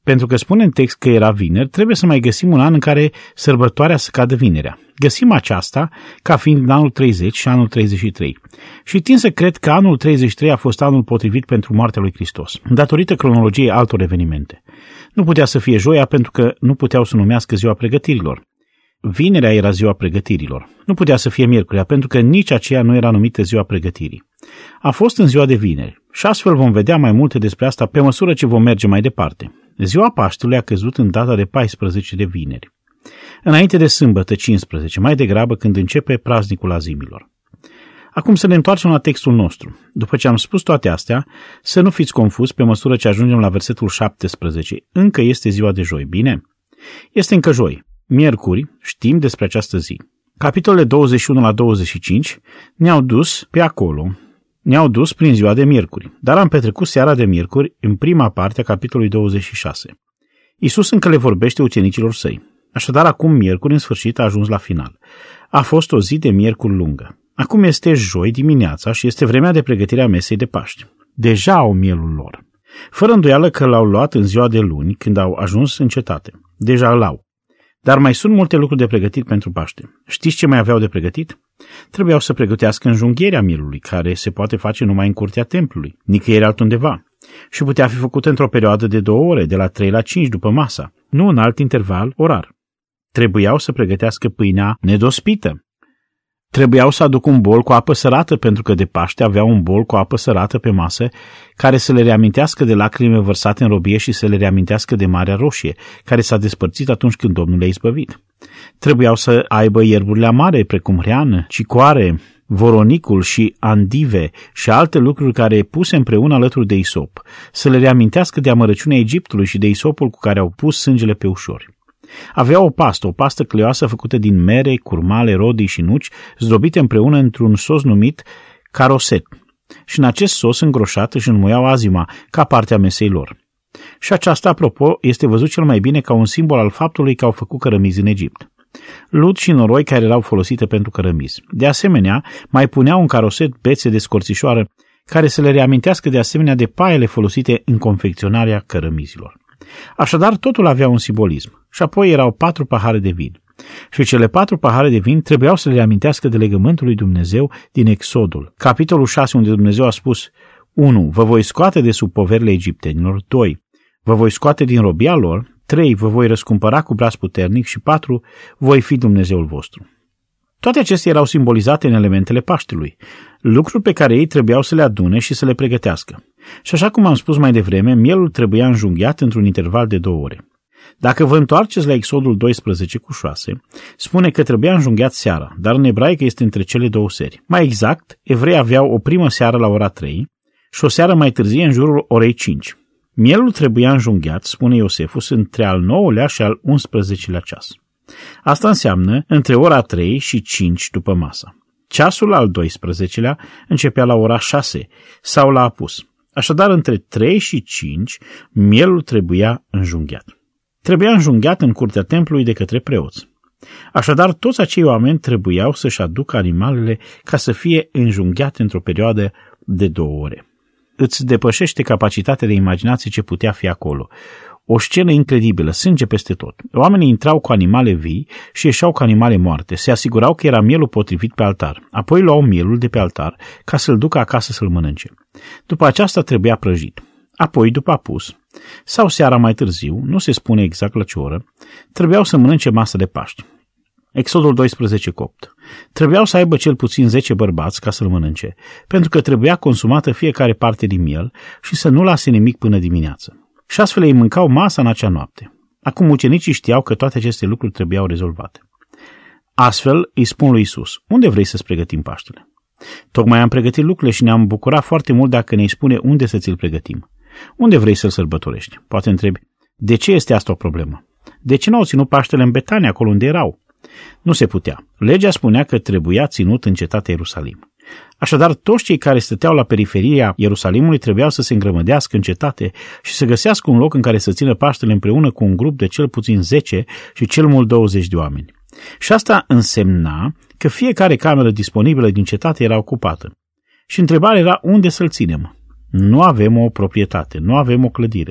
Pentru că spune în text că era vineri, trebuie să mai găsim un an în care sărbătoarea să cadă vinerea. Găsim aceasta ca fiind anul 30 și anul 33. Și tind să cred că anul 33 a fost anul potrivit pentru moartea lui Hristos, datorită cronologiei altor evenimente. Nu putea să fie joia pentru că nu puteau să numească ziua pregătirilor. Vinerea era ziua pregătirilor. Nu putea să fie miercurea pentru că nici aceea nu era numită ziua pregătirii. A fost în ziua de vineri și astfel vom vedea mai multe despre asta pe măsură ce vom merge mai departe. Ziua Paștelui a căzut în data de 14 de vineri, înainte de sâmbătă 15, mai degrabă când începe praznicul azimilor. Acum să ne întoarcem la textul nostru. După ce am spus toate astea, să nu fiți confuzi pe măsură ce ajungem la versetul 17. Încă este ziua de joi, bine? Este încă joi. Miercuri, știm despre această zi. Capitolele 21 la 25 ne-au dus pe acolo, ne-au dus prin ziua de miercuri, dar am petrecut seara de miercuri în prima parte a capitolului 26. Iisus încă le vorbește ucenicilor săi. Așadar, acum miercuri, în sfârșit, a ajuns la final. A fost o zi de miercuri lungă. Acum este joi dimineața și este vremea de pregătire a mesei de Paști. Deja au mielul lor. Fără îndoială că l-au luat în ziua de luni, când au ajuns în cetate. Deja l-au. Dar mai sunt multe lucruri de pregătit pentru Paște. Știți ce mai aveau de pregătit? Trebuiau să pregătească înjunghierea mielului, care se poate face numai în curtea templului, nicăieri altundeva. Și putea fi făcută într-o perioadă de 2 ore, de la 3 la 5 după masa, nu în alt interval orar. Trebuiau să pregătească pâinea nedospită. Trebuiau să aducă un bol cu apă sărată, pentru că de Paște aveau un bol cu apă sărată pe masă, care să le reamintească de lacrime vărsate în robie și să le reamintească de Marea Roșie, care s-a despărțit atunci când Domnul le-a izbăvit. Trebuiau să aibă ierburile amare, precum hreană, cicoare, voronicul și andive și alte lucruri care puse împreună alături de isop, să le reamintească de amărăciunea Egiptului și de isopul cu care au pus sângele pe ușori. Avea o pastă cleoasă făcută din mere, curmale, rodii și nuci, zdrobite împreună într-un sos numit caroset. Și în acest sos îngroșat își înmuiau azima, ca parte a mesei lor. Și aceasta, apropo, este văzut cel mai bine ca un simbol al faptului că au făcut cărămizi în Egipt. Lut și noroi care erau folosite pentru cărămizi. De asemenea, mai puneau în caroset bețe de scorțișoară, care să le reamintească de asemenea de paiele folosite în confecționarea cărămizilor. Așadar, totul avea un simbolism. Și apoi erau 4 pahare de vin. Și cele 4 pahare de vin trebuiau să le reamintească de legământul lui Dumnezeu din Exodul. Capitolul 6, unde Dumnezeu a spus: 1. Vă voi scoate de sub poverile egiptenilor. 2. Vă voi scoate din robia lor. 3. Vă voi răscumpăra cu braț puternic. Și 4. Voi fi Dumnezeul vostru. Toate acestea erau simbolizate în elementele Paștelui, lucruri pe care ei trebuiau să le adune și să le pregătească. Și așa cum am spus mai devreme, mielul trebuia înjunghiat într-un interval de 2 ore. Dacă vă întoarceți la Exodul 12:6, spune că trebuia înjunghiat seara, dar în ebraică este între cele 2 seri. Mai exact, evreii aveau o primă seară la ora 3 și o seară mai târzie în jurul orei 5. Mielul trebuia înjunghiat, spune Iosefus, între al 9-lea și al 11-lea ceas. Asta înseamnă între ora 3 și 5 după masa. Ceasul al 12-lea începea la ora 6 sau la apus. Așadar, între 3 și 5, mielul trebuia înjunghiat. Trebuia înjunghiat în curtea templului de către preoți. Așadar, toți acei oameni trebuiau să-și aducă animalele ca să fie înjunghiate într-o perioadă de 2 ore. Îți depășește capacitatea de imaginație ce putea fi acolo. O scenă incredibilă, sânge peste tot. Oamenii intrau cu animale vii și ieșeau cu animale moarte. Se asigurau că era mielul potrivit pe altar. Apoi luau mielul de pe altar ca să-l ducă acasă să-l mănânce. După aceasta trebuia prăjit. Apoi, după apus, sau seara mai târziu, nu se spune exact la ce oră, trebuiau să mănânce masă de Paști. Exodul 12:8. Trebuiau să aibă cel puțin 10 bărbați ca să-l mănânce, pentru că trebuia consumată fiecare parte din miel și să nu lase nimic până dimineață. Și astfel ei mâncau masa în acea noapte. Acum ucenicii știau că toate aceste lucruri trebuiau rezolvate. Astfel îi spun lui Iisus: unde vrei să-ți pregătim Paștele? Tocmai am pregătit lucrurile și ne-am bucurat foarte mult dacă ne-ai spune unde să ți-l pregătim. Unde vrei să-l sărbătorești? Poate întrebi: de ce este asta o problemă? De ce n-au ținut Paștele în Betania, acolo unde erau? Nu se putea. Legea spunea că trebuia ținut în cetatea Ierusalim. Așadar, toți cei care stăteau la periferia Ierusalimului trebuiau să se îngrămădească în cetate și să găsească un loc în care să țină Paștele împreună cu un grup de cel puțin 10 și cel mult 20 de oameni. Și asta însemna că fiecare cameră disponibilă din cetate era ocupată. Și întrebarea era: unde să-l ținem? Nu avem o proprietate, nu avem o clădire.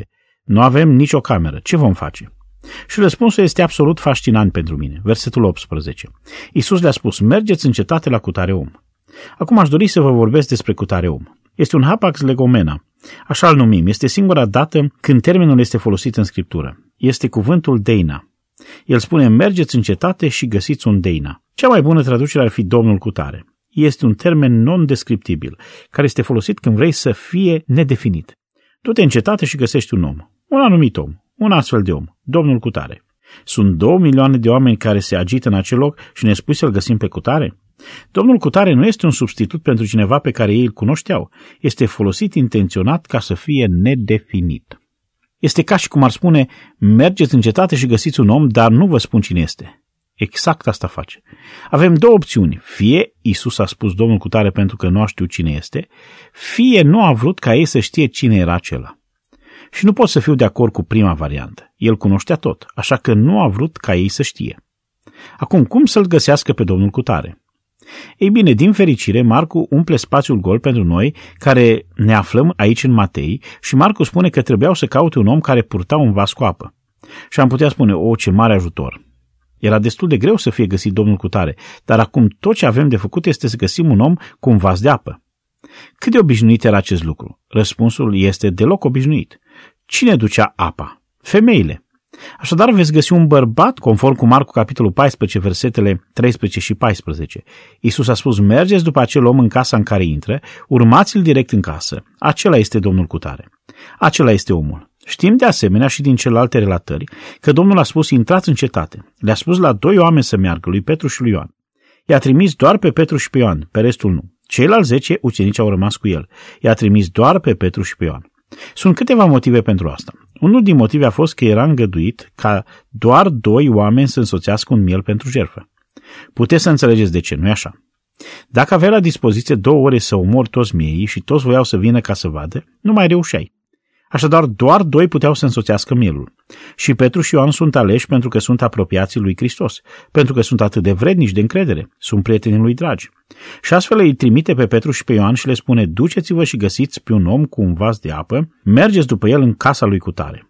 Nu avem nicio cameră. Ce vom face? Și răspunsul este absolut fascinant pentru mine. Versetul 18. Iisus le-a spus, mergeți în cetate la cutare om. Acum aș dori să vă vorbesc despre cutare om. Este un hapax legomena, așa îl numim. Este singura dată când termenul este folosit în Scriptură. Este cuvântul deina. El spune, mergeți în cetate și găsiți un deina. Cea mai bună traducere ar fi Domnul cutare. Este un termen non-descriptibil, care este folosit când vrei să fie nedefinit. Du-te în cetate și găsești un om. Un anumit om. Un astfel de om. Domnul cutare. Sunt 2 milioane de oameni care se agită în acel loc și ne spui să-l găsim pe cutare? Domnul cutare nu este un substitut pentru cineva pe care ei îl cunoșteau. Este folosit intenționat ca să fie nedefinit. Este ca și cum ar spune, mergeți în cetate și găsiți un om, dar nu vă spun cine este. Exact asta face. Avem 2 opțiuni. Fie Iisus a spus Domnul cutare pentru că nu a știut cine este, fie nu a vrut ca ei să știe cine era acela. Și nu pot să fiu de acord cu prima variantă. El cunoștea tot, așa că nu a vrut ca ei să știe. Acum, cum să-l găsească pe Domnul cutare? Ei bine, din fericire, Marcu umple spațiul gol pentru noi care ne aflăm aici în Matei și Marcu spune că trebuiau să caute un om care purta un vas cu apă. Și am putea spune, ce mare ajutor! Era destul de greu să fie găsit Domnul cutare, dar acum tot ce avem de făcut este să găsim un om cu un vas de apă. Cât de obișnuit era acest lucru? Răspunsul este deloc obișnuit. Cine ducea apa? Femeile. Așadar veți găsi un bărbat, conform cu Marcu capitolul 14, versetele 13 și 14. Iisus a spus, mergeți după acel om în casa în care intră, urmați-l direct în casă. Acela este Domnul cutare. Acela este omul. Știm de asemenea și din celelalte relatări că Domnul a spus, intrați în cetate. Le-a spus la 2 oameni să meargă, lui Petru și lui Ioan. I-a trimis doar pe Petru și pe Ioan, pe restul nu. Ceilalți 10 ucenici au rămas cu el. I-a trimis doar pe Petru și pe Ioan. Sunt câteva motive pentru asta. Unul din motive a fost că era îngăduit ca doar 2 oameni să însoțească un miel pentru jertfă. Puteți să înțelegeți de ce, nu-i așa? Dacă aveai la dispoziție 2 ore să omori toți mieii și toți voiau să vină ca să vadă, nu mai reușeai. Așadar, doar 2 puteau să însoțească mielul. Și Petru și Ioan sunt aleși pentru că sunt apropiații lui Hristos, pentru că sunt atât de vrednici de încredere, sunt prietenii lui dragi. Și astfel îi trimite pe Petru și pe Ioan și le spune, duceți-vă și găsiți pe un om cu un vas de apă, mergeți după el în casa lui cutare.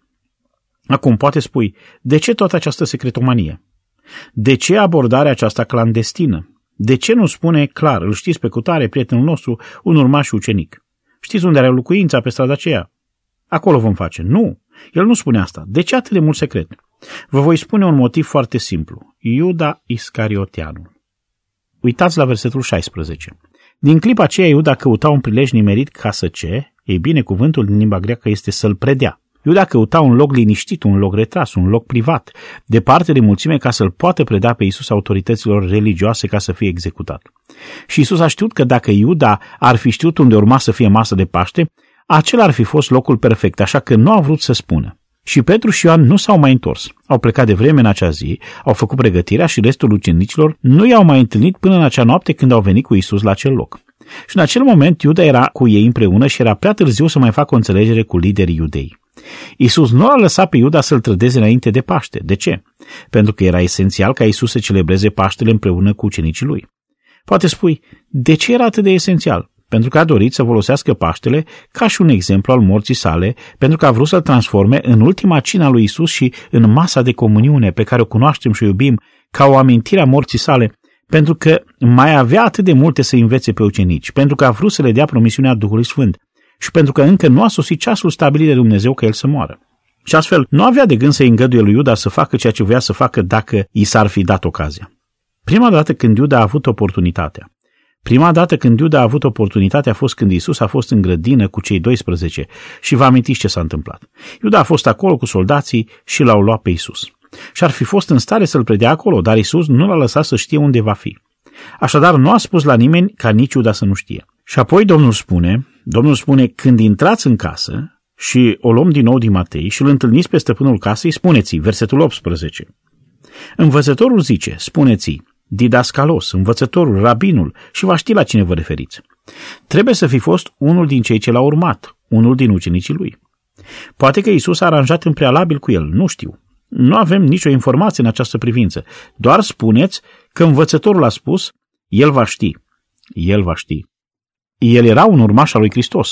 Acum poate spui, de ce toată această secretomanie? De ce abordarea aceasta clandestină? De ce nu spune clar, îl știți pe cutare, prietenul nostru, un urmaș și ucenic? Știți unde are locuința pe strada aceea? Acolo vom face. Nu, el nu spune asta. De ce atât de mult secret? Vă voi spune un motiv foarte simplu. Iuda Iscarioteanul. Uitați la versetul 16. Din clipa aceea Iuda căuta un prilej nimerit ca să ce? Ei bine, cuvântul din limba greacă este să-l predea. Iuda căuta un loc liniștit, un loc retras, un loc privat, departe de mulțime ca să-l poată preda pe Iisus autorităților religioase ca să fie executat. Și Iisus a știut că dacă Iuda ar fi știut unde urma să fie masă de Paște, acela ar fi fost locul perfect, așa că nu a vrut să spună. Și Petru și Ioan nu s-au mai întors. Au plecat de vreme în acea zi, au făcut pregătirea și restul ucenicilor nu i-au mai întâlnit până în acea noapte când au venit cu Iisus la acel loc. Și în acel moment Iuda era cu ei împreună și era prea târziu să mai facă o înțelegere cu liderii iudei. Iisus nu l-a lăsat pe Iuda să-l trădeze înainte de Paște. De ce? Pentru că era esențial ca Iisus să celebreze Paștele împreună cu ucenicii lui. Poate spui, de ce era atât de esențial? Pentru că a dorit să folosească Paștele ca și un exemplu al morții sale, pentru că a vrut să-l transforme în ultima cină a lui Iisus și în masa de comuniune pe care o cunoaștem și o iubim ca o amintire a morții sale, pentru că mai avea atât de multe să învețe pe ucenici, pentru că a vrut să le dea promisiunea Duhului Sfânt și pentru că încă nu a sosit ceasul stabilit de Dumnezeu că el să moară. Și astfel nu avea de gând să îngăduie lui Iuda să facă ceea ce voia să facă dacă i s-ar fi dat ocazia. Prima dată când Iuda a avut oportunitatea a fost când Iisus a fost în grădină cu cei 12 și vă amintiți ce s-a întâmplat. Iuda a fost acolo cu soldații și l-au luat pe Iisus. Și ar fi fost în stare să-l predea acolo, dar Iisus nu l-a lăsat să știe unde va fi. Așadar nu a spus la nimeni ca nici Iuda să nu știe. Și apoi Domnul spune, când intrați în casă, și o luăm din nou din Matei și îl întâlniți pe stăpânul casei, spuneți-i, versetul 18. Învățătorul zice, spuneți-i, didascalos, învățătorul, rabinul, și va ști la cine vă referiți. Trebuie să fi fost unul din cei ce l-au urmat, unul din ucenicii lui. Poate că Iisus a aranjat în prealabil cu el, nu știu. Nu avem nicio informație în această privință. Doar spuneți că învățătorul a spus, el va ști. El va ști. El era un urmaș al lui Hristos,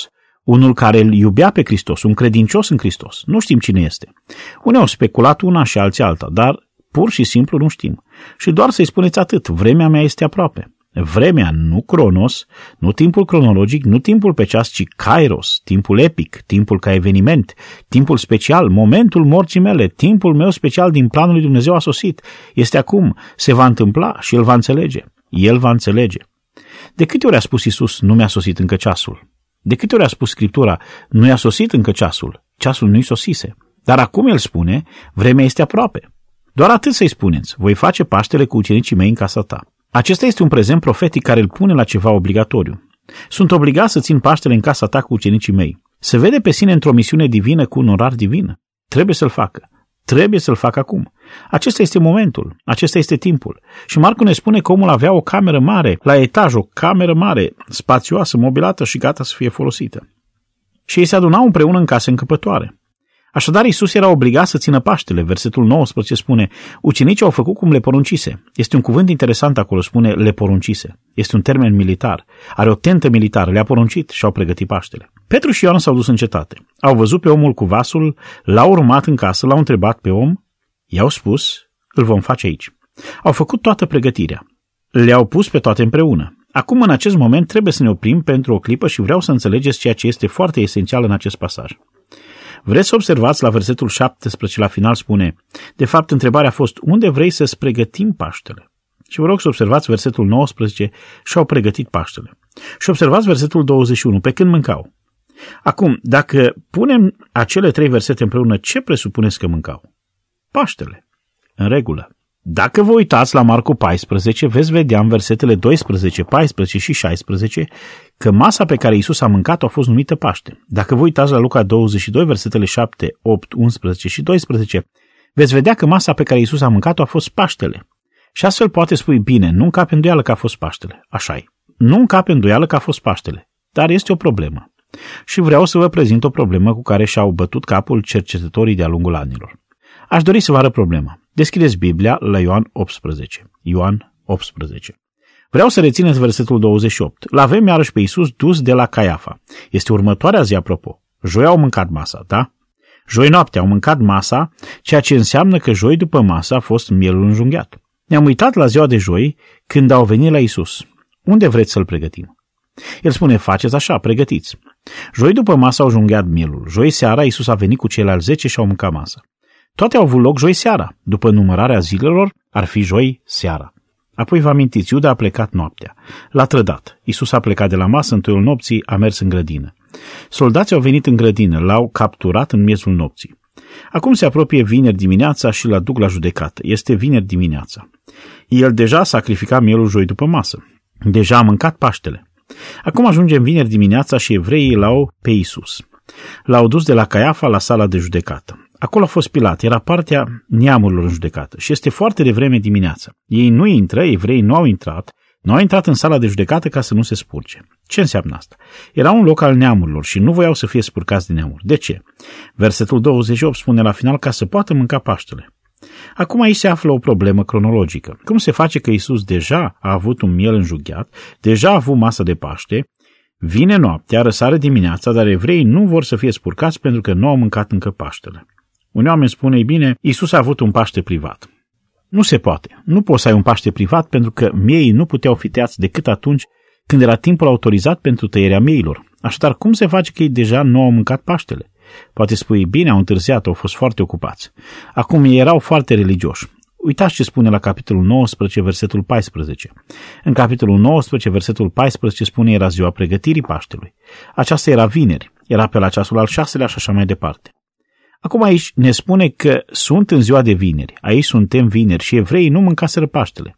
unul care îl iubea pe Hristos, un credincios în Hristos. Nu știm cine este. Unii au speculat una și alții alta, dar pur și simplu nu știm. Și doar să-i spuneți atât, vremea mea este aproape. Vremea, nu Cronos, nu timpul cronologic, nu timpul pe ceas, ci Kairos, timpul epic, timpul ca eveniment, timpul special, momentul morții mele, timpul meu special din planul lui Dumnezeu a sosit. Este acum, se va întâmpla și El va înțelege. El va înțelege. De câte ori a spus Iisus, nu mi-a sosit încă ceasul? De câte ori a spus Scriptura, nu i-a sosit încă ceasul? Ceasul nu-i sosise. Dar acum El spune, vremea este aproape. Doar atât să-i spuneți, voi face Paștele cu ucenicii mei în casa ta. Acesta este un prezent profetic care îl pune la ceva obligatoriu. Sunt obligat să țin Paștele în casa ta cu ucenicii mei. Se vede pe sine într-o misiune divină cu un orar divin. Trebuie să-l facă. Trebuie să-l facă acum. Acesta este momentul. Acesta este timpul. Și Marcu ne spune că omul avea o cameră mare, la etaj, o cameră mare, spațioasă, mobilată și gata să fie folosită. Și ei se adunau împreună în case încăpătoare. Așadar, Iisus era obligat să țină Paștele. Versetul 19 spune, ucenicii au făcut cum le poruncise. Este un cuvânt interesant acolo, spune le poruncise. Este un termen militar. Are o tentă militară, le-a poruncit și au pregătit Paștele. Petru și Ioan s-au dus în cetate. Au văzut pe omul cu vasul, l-au urmat în casă, l-au întrebat pe om, i-au spus, îl vom face aici. Au făcut toată pregătirea. Le-au pus pe toate împreună. Acum, în acest moment, trebuie să ne oprim pentru o clipă și vreau să înțelegeți ceea ce este foarte esențial în acest pasaj. Vreți să observați la versetul 17, la final spune, de fapt, întrebarea a fost, unde vrei să-ți pregătim Paștele? Și vă rog să observați versetul 19, și-au pregătit Paștele. Și observați versetul 21, pe când mâncau. Acum, dacă punem acele 3 versete împreună, ce presupuneți că mâncau? Paștele. În regulă. Dacă vă uitați la Marcu 14, veți vedea în versetele 12, 14 și 16 că masa pe care Iisus a mâncat-o a fost numită Paște. Dacă vă uitați la Luca 22, versetele 7, 8, 11 și 12, veți vedea că masa pe care Iisus a mâncat-o a fost Paștele. Și astfel poate spui, bine, nu încape îndoială că a fost Paștele. Așa-i. Nu încape îndoială că a fost Paștele. Dar este o problemă. Și vreau să vă prezint o problemă cu care și-au bătut capul cercetătorii de-a lungul anilor. Aș dori să vă arăt problema. Deschideți Biblia la Ioan 18. Ioan 18. Vreau să rețineți versetul 28. L-avem iarăși pe Iisus dus de la Caiafa. Este următoarea zi, apropo. Joi au mâncat masa, da? Joi noaptea au mâncat masa, ceea ce înseamnă că joi după masă a fost mielul înjunghiat. Ne-am uitat la ziua de joi când au venit la Iisus. Unde vreți să-l pregătim? El spune, faceți așa, pregătiți. Joi după masă au junghiat mielul. Joi seara Iisus a venit cu ceilalți 10 și au mâncat masa. Toate au avut loc joi seara. După numărarea zilelor, ar fi joi seara. Apoi vă amintiți, Iuda a plecat noaptea. L-a trădat. Iisus a plecat de la masă, în toiul nopții a mers în grădină. Soldații au venit în grădină, l-au capturat în miezul nopții. Acum se apropie vineri dimineața și l-aduc la judecată. Este vineri dimineața. El deja a sacrificat mielul joi după masă. Deja a mâncat Paștele. Acum ajungem vineri dimineața și evreii l-au pe Iisus. L-au dus de la Caiafa la sala de judecată. Acolo a fost Pilat, era partea neamurilor în judecată și este foarte devreme dimineața. Ei nu intră, evreii nu au intrat în sala de judecată ca să nu se spurce. Ce înseamnă asta? Era un loc al neamurilor și nu voiau să fie spurcați de neamuri. De ce? Versetul 28 spune la final ca să poată mânca Paștele. Acum aici se află o problemă cronologică. Cum se face că Iisus deja a avut un miel înjunghiat, deja a avut masă de Paște, vine noaptea, răsare dimineața, dar evreii nu vor să fie spurcați pentru că nu au mâncat încă Paștele. Unii oameni spun, ei bine, Iisus a avut un Paște privat. Nu se poate. Nu poți să ai un Paște privat pentru că mieii nu puteau fi tăiați decât atunci când era timpul autorizat pentru tăierea mieilor. Așadar, cum se face că ei deja nu au mâncat Paștele? Poate spui, bine, au întârziat, au fost foarte ocupați. Acum ei erau foarte religioși. Uitați ce spune la capitolul 19, versetul 14. În capitolul 19, versetul 14 spune era ziua pregătirii Paștelui. Aceasta era vineri, era pe la ceasul al 6-lea și așa mai departe. Acum aici ne spune că sunt în ziua de vineri, aici suntem vineri și evreii nu mâncaseră Paștele.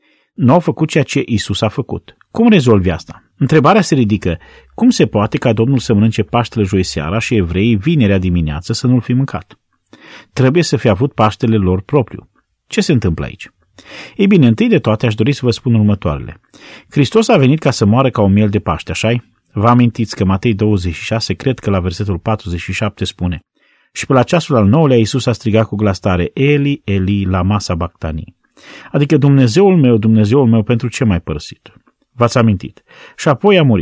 Nu au făcut ceea ce Iisus a făcut. Cum rezolvi asta? Întrebarea se ridică, cum se poate ca Domnul să mănânce Paștele joi seara și evreii vinerea dimineață să nu-l fi mâncat? Trebuie să fi avut Paștele lor propriu. Ce se întâmplă aici? Ei bine, întâi de toate aș dori să vă spun următoarele. Hristos a venit ca să moară ca un miel de Paște, așa-i? Vă amintiți că Matei 26, cred că la versetul 47 spune: și pe la ceasul al 9-lea Iisus a strigat cu glas tare: Eli, Eli, lama sabachthani. Adică Dumnezeul meu, pentru ce m-ai părăsit? V-ați amintit. Și apoi a murit.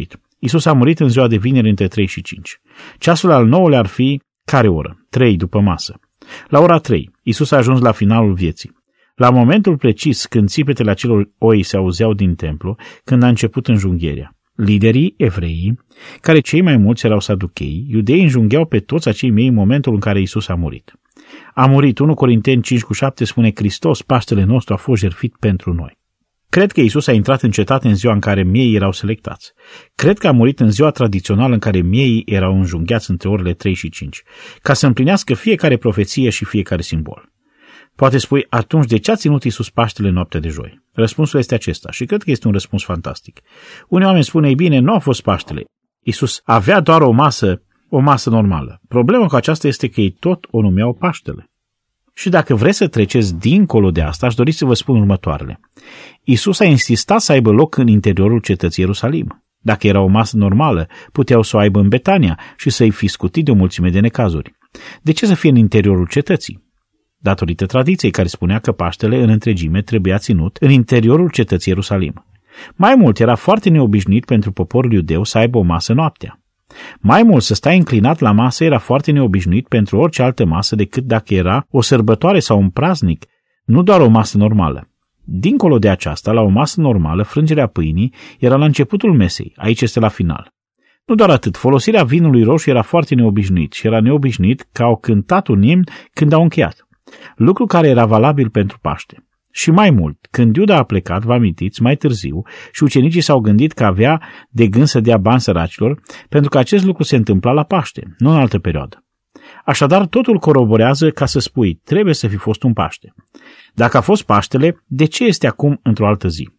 Iisus a murit în ziua de vineri între 3 și 5. Ceasul al 9-lea ar fi care oră? 3 după masă. La ora 3, Iisus a ajuns la finalul vieții. La momentul precis când țipetele acelor oi se auzeau din templu, când a început înjunghierea. Liderii evreii, care cei mai mulți erau saduchei, iudeii înjungheau pe toți acei miei în momentul în care Iisus a murit. A murit, 1 Corinteni 5:7 spune, Hristos, Paștele nostru, a fost jertfit pentru noi. Cred că Iisus a intrat în cetate în ziua în care miei erau selectați. Cred că a murit în ziua tradițională în care miei erau înjunghiați între orele 3 și 5, ca să împlinească fiecare profeție și fiecare simbol. Poate spui, atunci de ce a ținut Iisus Paștele noaptea de joi? Răspunsul este acesta și cred că este un răspuns fantastic. Unii oameni spun, ei bine, nu a fost Paștele. Iisus avea doar o masă normală. Problema cu aceasta este că ei tot o numeau Paștele. Și dacă vreți să treceți dincolo de asta, aș dori să vă spun următoarele. Iisus a insistat să aibă loc în interiorul cetății Ierusalim. Dacă era o masă normală, puteau să o aibă în Betania și să-i fi scutit de o mulțime de necazuri. De ce să fie în interiorul cetății? Datorită tradiției care spunea că Paștele în întregime trebuia ținut în interiorul cetății Ierusalim. Mai mult, era foarte neobișnuit pentru poporul iudeu să aibă o masă noaptea. Mai mult, să stai înclinat la masă era foarte neobișnuit pentru orice altă masă decât dacă era o sărbătoare sau un praznic, nu doar o masă normală. Dincolo de aceasta, la o masă normală, frângerea pâinii era la începutul mesei, aici este la final. Nu doar atât, folosirea vinului roșu era foarte neobișnuit și era neobișnuit că au cântat un imn când au încheiat, lucru care era valabil pentru Paște. Și mai mult, când Iuda a plecat, vă amintiți, mai târziu, și ucenicii s-au gândit că avea de gând să dea bani săracilor, pentru că acest lucru se întâmpla la Paște, nu în altă perioadă. Așadar, totul coroborează ca să spui, trebuie să fi fost un Paște. Dacă a fost Paștele, de ce este acum într-o altă zi?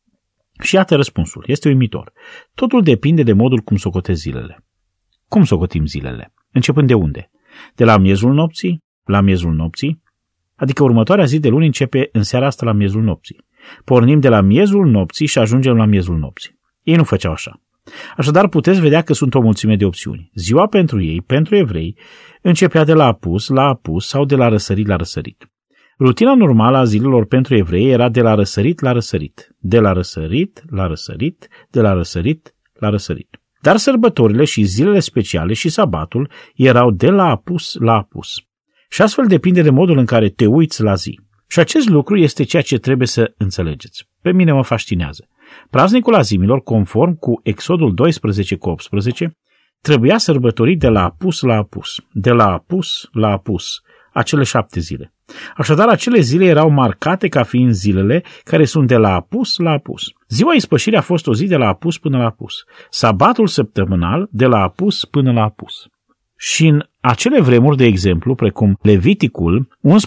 Și iată răspunsul, este uimitor. Totul depinde de modul cum socotezi zilele. Cum socotim zilele? Începând de unde? De la miezul nopții? La miezul nopții? Adică următoarea zi de luni începe în seara asta la miezul nopții. Pornim de la miezul nopții și ajungem la miezul nopții. Ei nu făceau așa. Așadar puteți vedea că sunt o mulțime de opțiuni. Ziua pentru ei, pentru evrei, începea de la apus la apus sau de la răsărit la răsărit. Rutina normală a zilelor pentru evrei era de la răsărit la răsărit, de la răsărit la răsărit, de la răsărit la răsărit. Dar sărbătorile și zilele speciale și sabatul erau de la apus la apus. Și astfel depinde de modul în care te uiți la zi. Și acest lucru este ceea ce trebuie să înțelegeți. Pe mine mă fascinează. Praznicul azimilor, conform cu Exodul 12:18, trebuia sărbătorit de la apus la apus, de la apus la apus, acele 7 zile. Așadar, acele zile erau marcate ca fiind zilele care sunt de la apus la apus. Ziua ispășirii a fost o zi de la apus până la apus. Sabatul săptămânal de la apus până la apus. Și în acele vremuri, de exemplu, precum Leviticul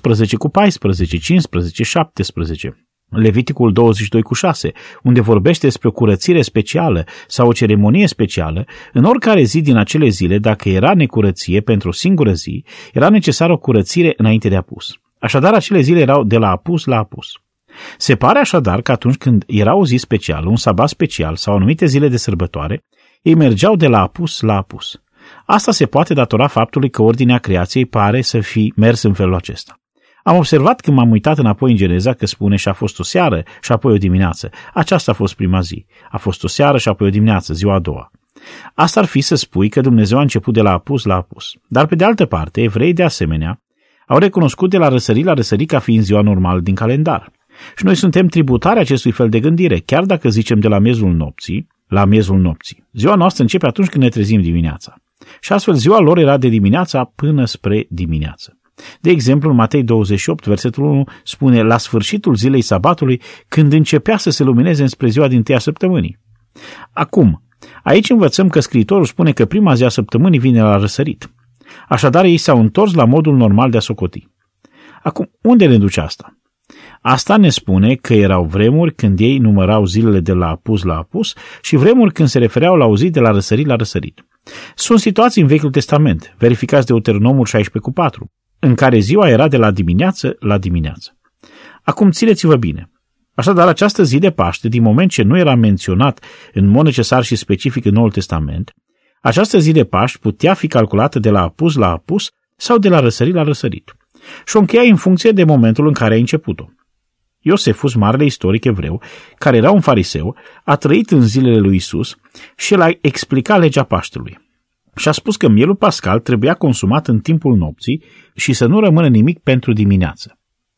11:14, 15, 17, Leviticul 22:6, unde vorbește despre o curățire specială sau o ceremonie specială, în oricare zi din acele zile, dacă era necurăție pentru o singură zi, era necesară o curățire înainte de apus. Așadar, acele zile erau de la apus la apus. Se pare așadar că atunci când era o zi specială, un sabat special sau anumite zile de sărbătoare, ei mergeau de la apus la apus. Asta se poate datora faptului că ordinea creației pare să fi mers în felul acesta. Am observat când m-am uitat înapoi în Geneza că spune și a fost o seară și apoi o dimineață. Aceasta a fost prima zi. A fost o seară și apoi o dimineață, ziua a doua. Asta ar fi să spui că Dumnezeu a început de la apus la apus. Dar pe de altă parte, evreii de asemenea au recunoscut de la răsărit la răsărit ca fiind ziua normală din calendar. Și noi suntem tributari acestui fel de gândire, chiar dacă zicem de la miezul nopții la miezul nopții. Ziua noastră începe atunci când ne trezim dimineața. Și astfel ziua lor era de dimineața până spre dimineață. De exemplu, în Matei 28, versetul 1, spune la sfârșitul zilei sabatului, când începea să se lumineze înspre ziua din tâia săptămânii. Acum, aici învățăm că scriitorul spune că prima zi a săptămânii vine la răsărit. Așadar, ei s-au întors la modul normal de a socoti. Acum, unde ne duce asta? Asta ne spune că erau vremuri când ei numărau zilele de la apus la apus și vremuri când se refereau la o zi de la răsărit la răsărit. Sunt situații în Vechiul Testament, verificați Deuteronomul 16:4, în care ziua era de la dimineață la dimineață. Acum țineți-vă bine. Așadar, această zi de Paște, din moment ce nu era menționat în mod necesar și specific în Noul Testament, această zi de Paște putea fi calculată de la apus la apus sau de la răsărit la răsărit. Și o încheiai în funcție de momentul în care ai început-o. Iosefus, marele istoric evreu, care era un fariseu, a trăit în zilele lui Isus și el a explicat legea Paștelui. Și a spus că mielul pascal trebuia consumat în timpul nopții și să nu rămână nimic pentru dimineață.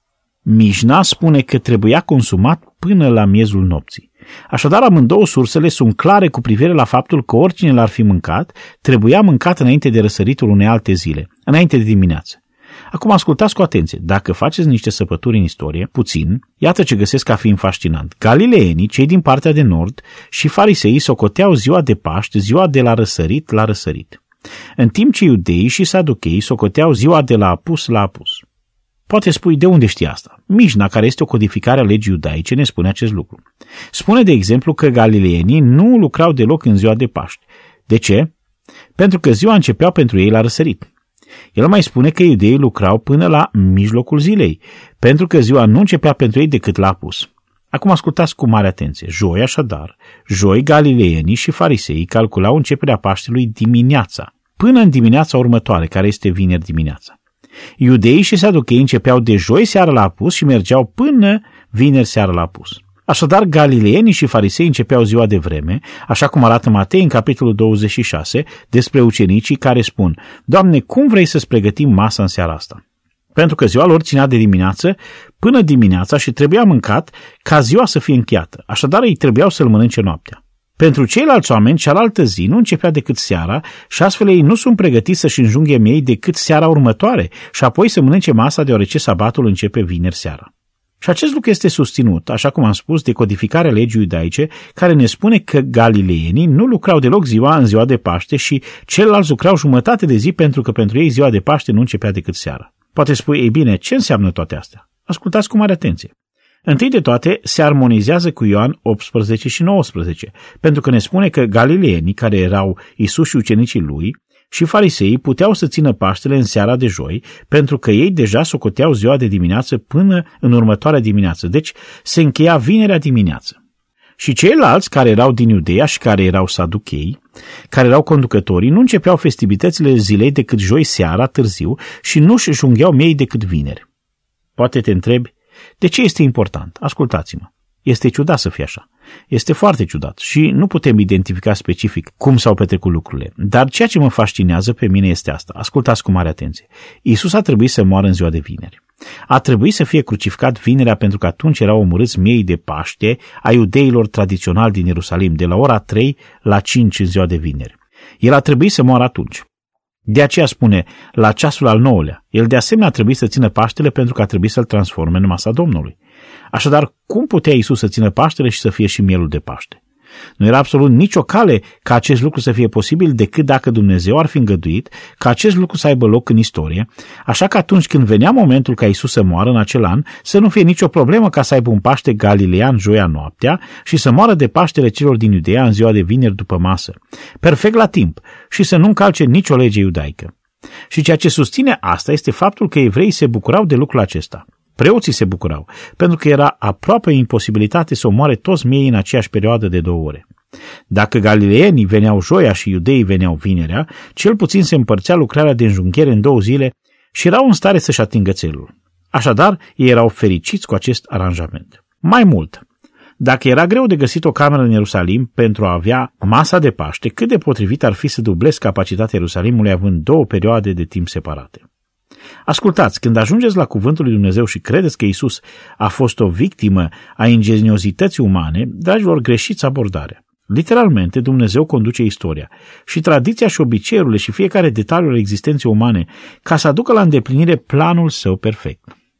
Mișna spune că trebuia consumat până la miezul nopții. Așadar, amândouă sursele sunt clare cu privire la faptul că oricine l-ar fi mâncat, trebuia mâncat înainte de răsăritul unei alte zile, înainte de dimineață. Acum ascultați cu atenție. Dacă faceți niște săpături în istorie, puțin, iată ce găsesc ca fiind fascinant. Galileenii, cei din partea de nord, și fariseii socoteau ziua de Paști, ziua de la răsărit la răsărit, în timp ce iudeii și saducheii socoteau ziua de la apus la apus. Poate spui, de unde știi asta? Mișna, care este o codificare a legii iudaice, ne spune acest lucru. Spune, de exemplu, că galileenii nu lucrau deloc în ziua de Paști. De ce? Pentru că ziua începea pentru ei la răsărit. El mai spune că iudeii lucrau până la mijlocul zilei, pentru că ziua nu începea pentru ei decât la apus. Acum ascultați cu mare atenție. Joi, așadar, galileenii și fariseii calculau începerea Paștelui dimineața, până în dimineața următoare, care este vineri dimineața. Iudeii și saducheii începeau de joi seara la apus și mergeau până vineri seara la apus. Așadar, galileenii și farisei începeau ziua de vreme, așa cum arată Matei în capitolul 26, despre ucenicii care spun: Doamne, cum vrei să-ți pregătim masa în seara asta? Pentru că ziua lor ținea de dimineață până dimineața și trebuia mâncat ca ziua să fie încheiată. Așadar, ei trebuiau să-l mănânce noaptea. Pentru ceilalți oameni, cealaltă zi nu începea decât seara și astfel ei nu sunt pregătiți să-și înjunghe miei decât seara următoare și apoi să mănânce masa, deoarece sabatul începe vineri seara. Și acest lucru este susținut, așa cum am spus, de codificarea legii iudaice, care ne spune că galileenii nu lucrau deloc ziua în ziua de Paște și ceilalți lucrau jumătate de zi, pentru că pentru ei ziua de Paște nu începea decât seara. Poate spui, ei bine, ce înseamnă toate astea? Ascultați cu mare atenție. Întâi de toate, se armonizează cu Ioan 18 și 19, pentru că ne spune că galileenii, care erau Isus și ucenicii lui, și fariseii puteau să țină Paștele în seara de joi, pentru că ei deja socoteau ziua de dimineață până în următoarea dimineață, deci se încheia vinerea dimineață. Și ceilalți care erau din Iudeea și care erau saduchei, care erau conducătorii, nu începeau festivitățile zilei decât joi seara târziu și nu-și jungheau miei decât vineri. Poate te întrebi, de ce este important? Ascultați-mă. Este ciudat să fie așa. Este foarte ciudat și nu putem identifica specific cum s-au petrecut lucrurile. Dar ceea ce mă fascinează pe mine este asta. Ascultați cu mare atenție. Iisus a trebuit să moară în ziua de vineri. A trebuit să fie crucificat vinerea, pentru că atunci erau omorâți miei de Paște a iudeilor tradiționali din Ierusalim, de la ora 3 la 5 în ziua de vineri. El a trebuit să moară atunci. De aceea spune, la ceasul al 9-lea. El de asemenea a trebuit să țină Paștele, pentru că a trebuit să-l transforme în masa Domnului. Așadar, cum putea Iisus să țină Paștele și să fie și mielul de Paște? Nu era absolut nicio cale ca acest lucru să fie posibil, decât dacă Dumnezeu ar fi îngăduit ca acest lucru să aibă loc în istorie, așa că atunci când venea momentul ca Iisus să moară în acel an, să nu fie nicio problemă ca să aibă un Paște galilean joia noaptea și să moară de Paștele celor din Iudeea în ziua de vineri după masă, perfect la timp, și să nu încalce nicio lege iudaică. Și ceea ce susține asta este faptul că evreii se bucurau de lucrul acesta. Preoții se bucurau, pentru că era aproape imposibilitate să omoare toți miei în aceeași perioadă de 2 ore. Dacă galileenii veneau joia și iudeii veneau vinerea, cel puțin se împărțea lucrarea de înjunghiere în 2 zile și erau în stare să-și atingă țelul. Așadar, ei erau fericiți cu acest aranjament. Mai mult, dacă era greu de găsit o cameră în Ierusalim pentru a avea masa de Paște, cât de potrivit ar fi să dublezi capacitatea Ierusalimului având 2 perioade de timp separate. Ascultați, când ajungeți la cuvântul lui Dumnezeu și credeți că Iisus a fost o victimă a ingeniozității umane, dragilor, greșiți abordarea. Literalmente, Dumnezeu conduce istoria și tradiția și obiceiurile și fiecare detaliu al existenței umane ca să aducă la îndeplinire planul său perfect.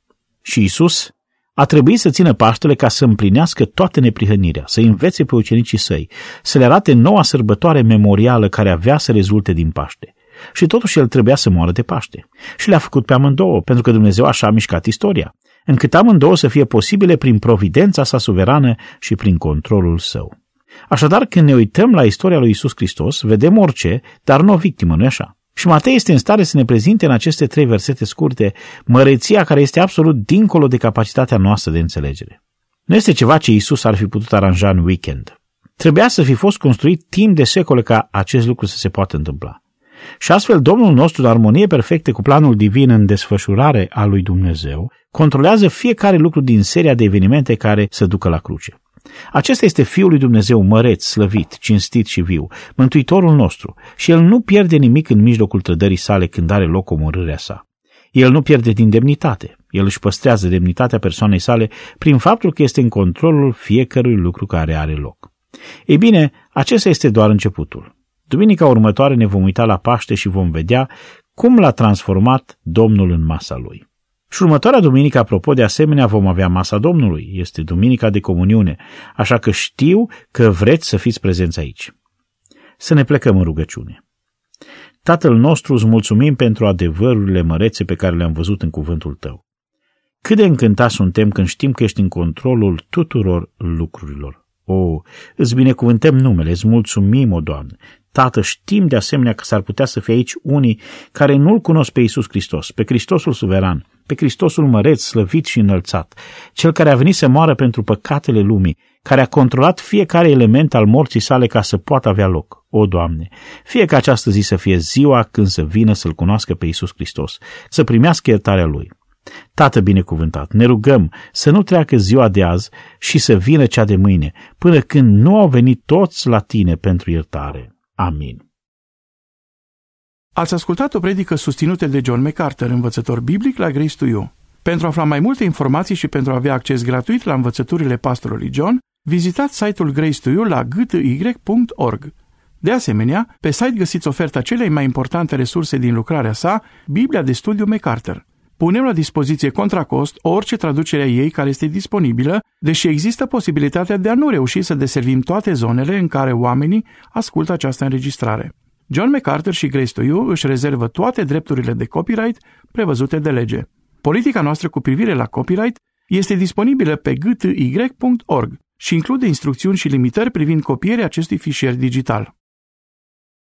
Și Iisus a trebuit să țină Paștele ca să împlinească toată neprihănirea, să învețe pe ucenicii săi, să le arate noua sărbătoare memorială care avea să rezulte din Paște. Și totuși el trebuia să moară de Paște. Și le-a făcut pe amândouă, pentru că Dumnezeu așa a mișcat istoria, încât amândouă să fie posibile prin providența sa suverană și prin controlul său. Așadar, când ne uităm la istoria lui Iisus Hristos, vedem orice, dar nu o victimă, nu-i așa? Și Matei este în stare să ne prezinte în aceste 3 versete scurte măreția care este absolut dincolo de capacitatea noastră de înțelegere. Nu este ceva ce Iisus ar fi putut aranja în weekend. Trebuia să fi fost construit timp de secole ca acest lucru să se poată întâmpla. Și astfel Domnul nostru, în armonie perfectă cu planul divin în desfășurare a lui Dumnezeu, controlează fiecare lucru din seria de evenimente care se ducă la cruce. Acesta este Fiul lui Dumnezeu măreț, slăvit, cinstit și viu, Mântuitorul nostru, și El nu pierde nimic în mijlocul trădării sale când are loc omorârea sa. El nu pierde din demnitate. El își păstrează demnitatea persoanei sale prin faptul că este în controlul fiecărui lucru care are loc. Ei bine, acesta este doar începutul. Duminica următoare ne vom uita la Paște și vom vedea cum l-a transformat Domnul în masa lui. Și următoarea duminică, apropo, de asemenea, vom avea masa Domnului. Este Duminica de Comuniune, așa că știu că vreți să fiți prezenți aici. Să ne plecăm în rugăciune. Tatăl nostru, îți mulțumim pentru adevărurile mărețe pe care le-am văzut în cuvântul Tău. Cât de încântați suntem când știm că ești în controlul tuturor lucrurilor. Îți binecuvântăm numele, îți mulțumim, o Doamne. Tată, știm de asemenea că s-ar putea să fie aici unii care nu-L cunosc pe Iisus Hristos, pe Hristosul suveran, pe Hristosul măreț, slăvit și înălțat, Cel care a venit să moară pentru păcatele lumii, care a controlat fiecare element al morții sale ca să poată avea loc. O, Doamne, fie ca această zi să fie ziua când să vină să-L cunoască pe Iisus Hristos, să primească iertarea Lui. Tată binecuvântat, ne rugăm să nu treacă ziua de azi și să vină cea de mâine, până când nu au venit toți la Tine pentru iertare. Amin. Ați ascultat o predică susținută de John MacArthur, învățător biblic la Grace to You. Pentru a afla mai multe informații și pentru a avea acces gratuit la învățăturile pastorului John, vizitați site-ul Grace to You la gty.org. De asemenea, pe site găsiți oferta celei mai importante resurse din lucrarea sa, Biblia de studiu MacArthur. Punem la dispoziție contra cost orice traducere a ei care este disponibilă, deși există posibilitatea de a nu reuși să deservim toate zonele în care oamenii ascultă această înregistrare. John MacArthur și Grace to You își rezervă toate drepturile de copyright prevăzute de lege. Politica noastră cu privire la copyright este disponibilă pe gty.org și include instrucțiuni și limitări privind copierea acestui fișier digital.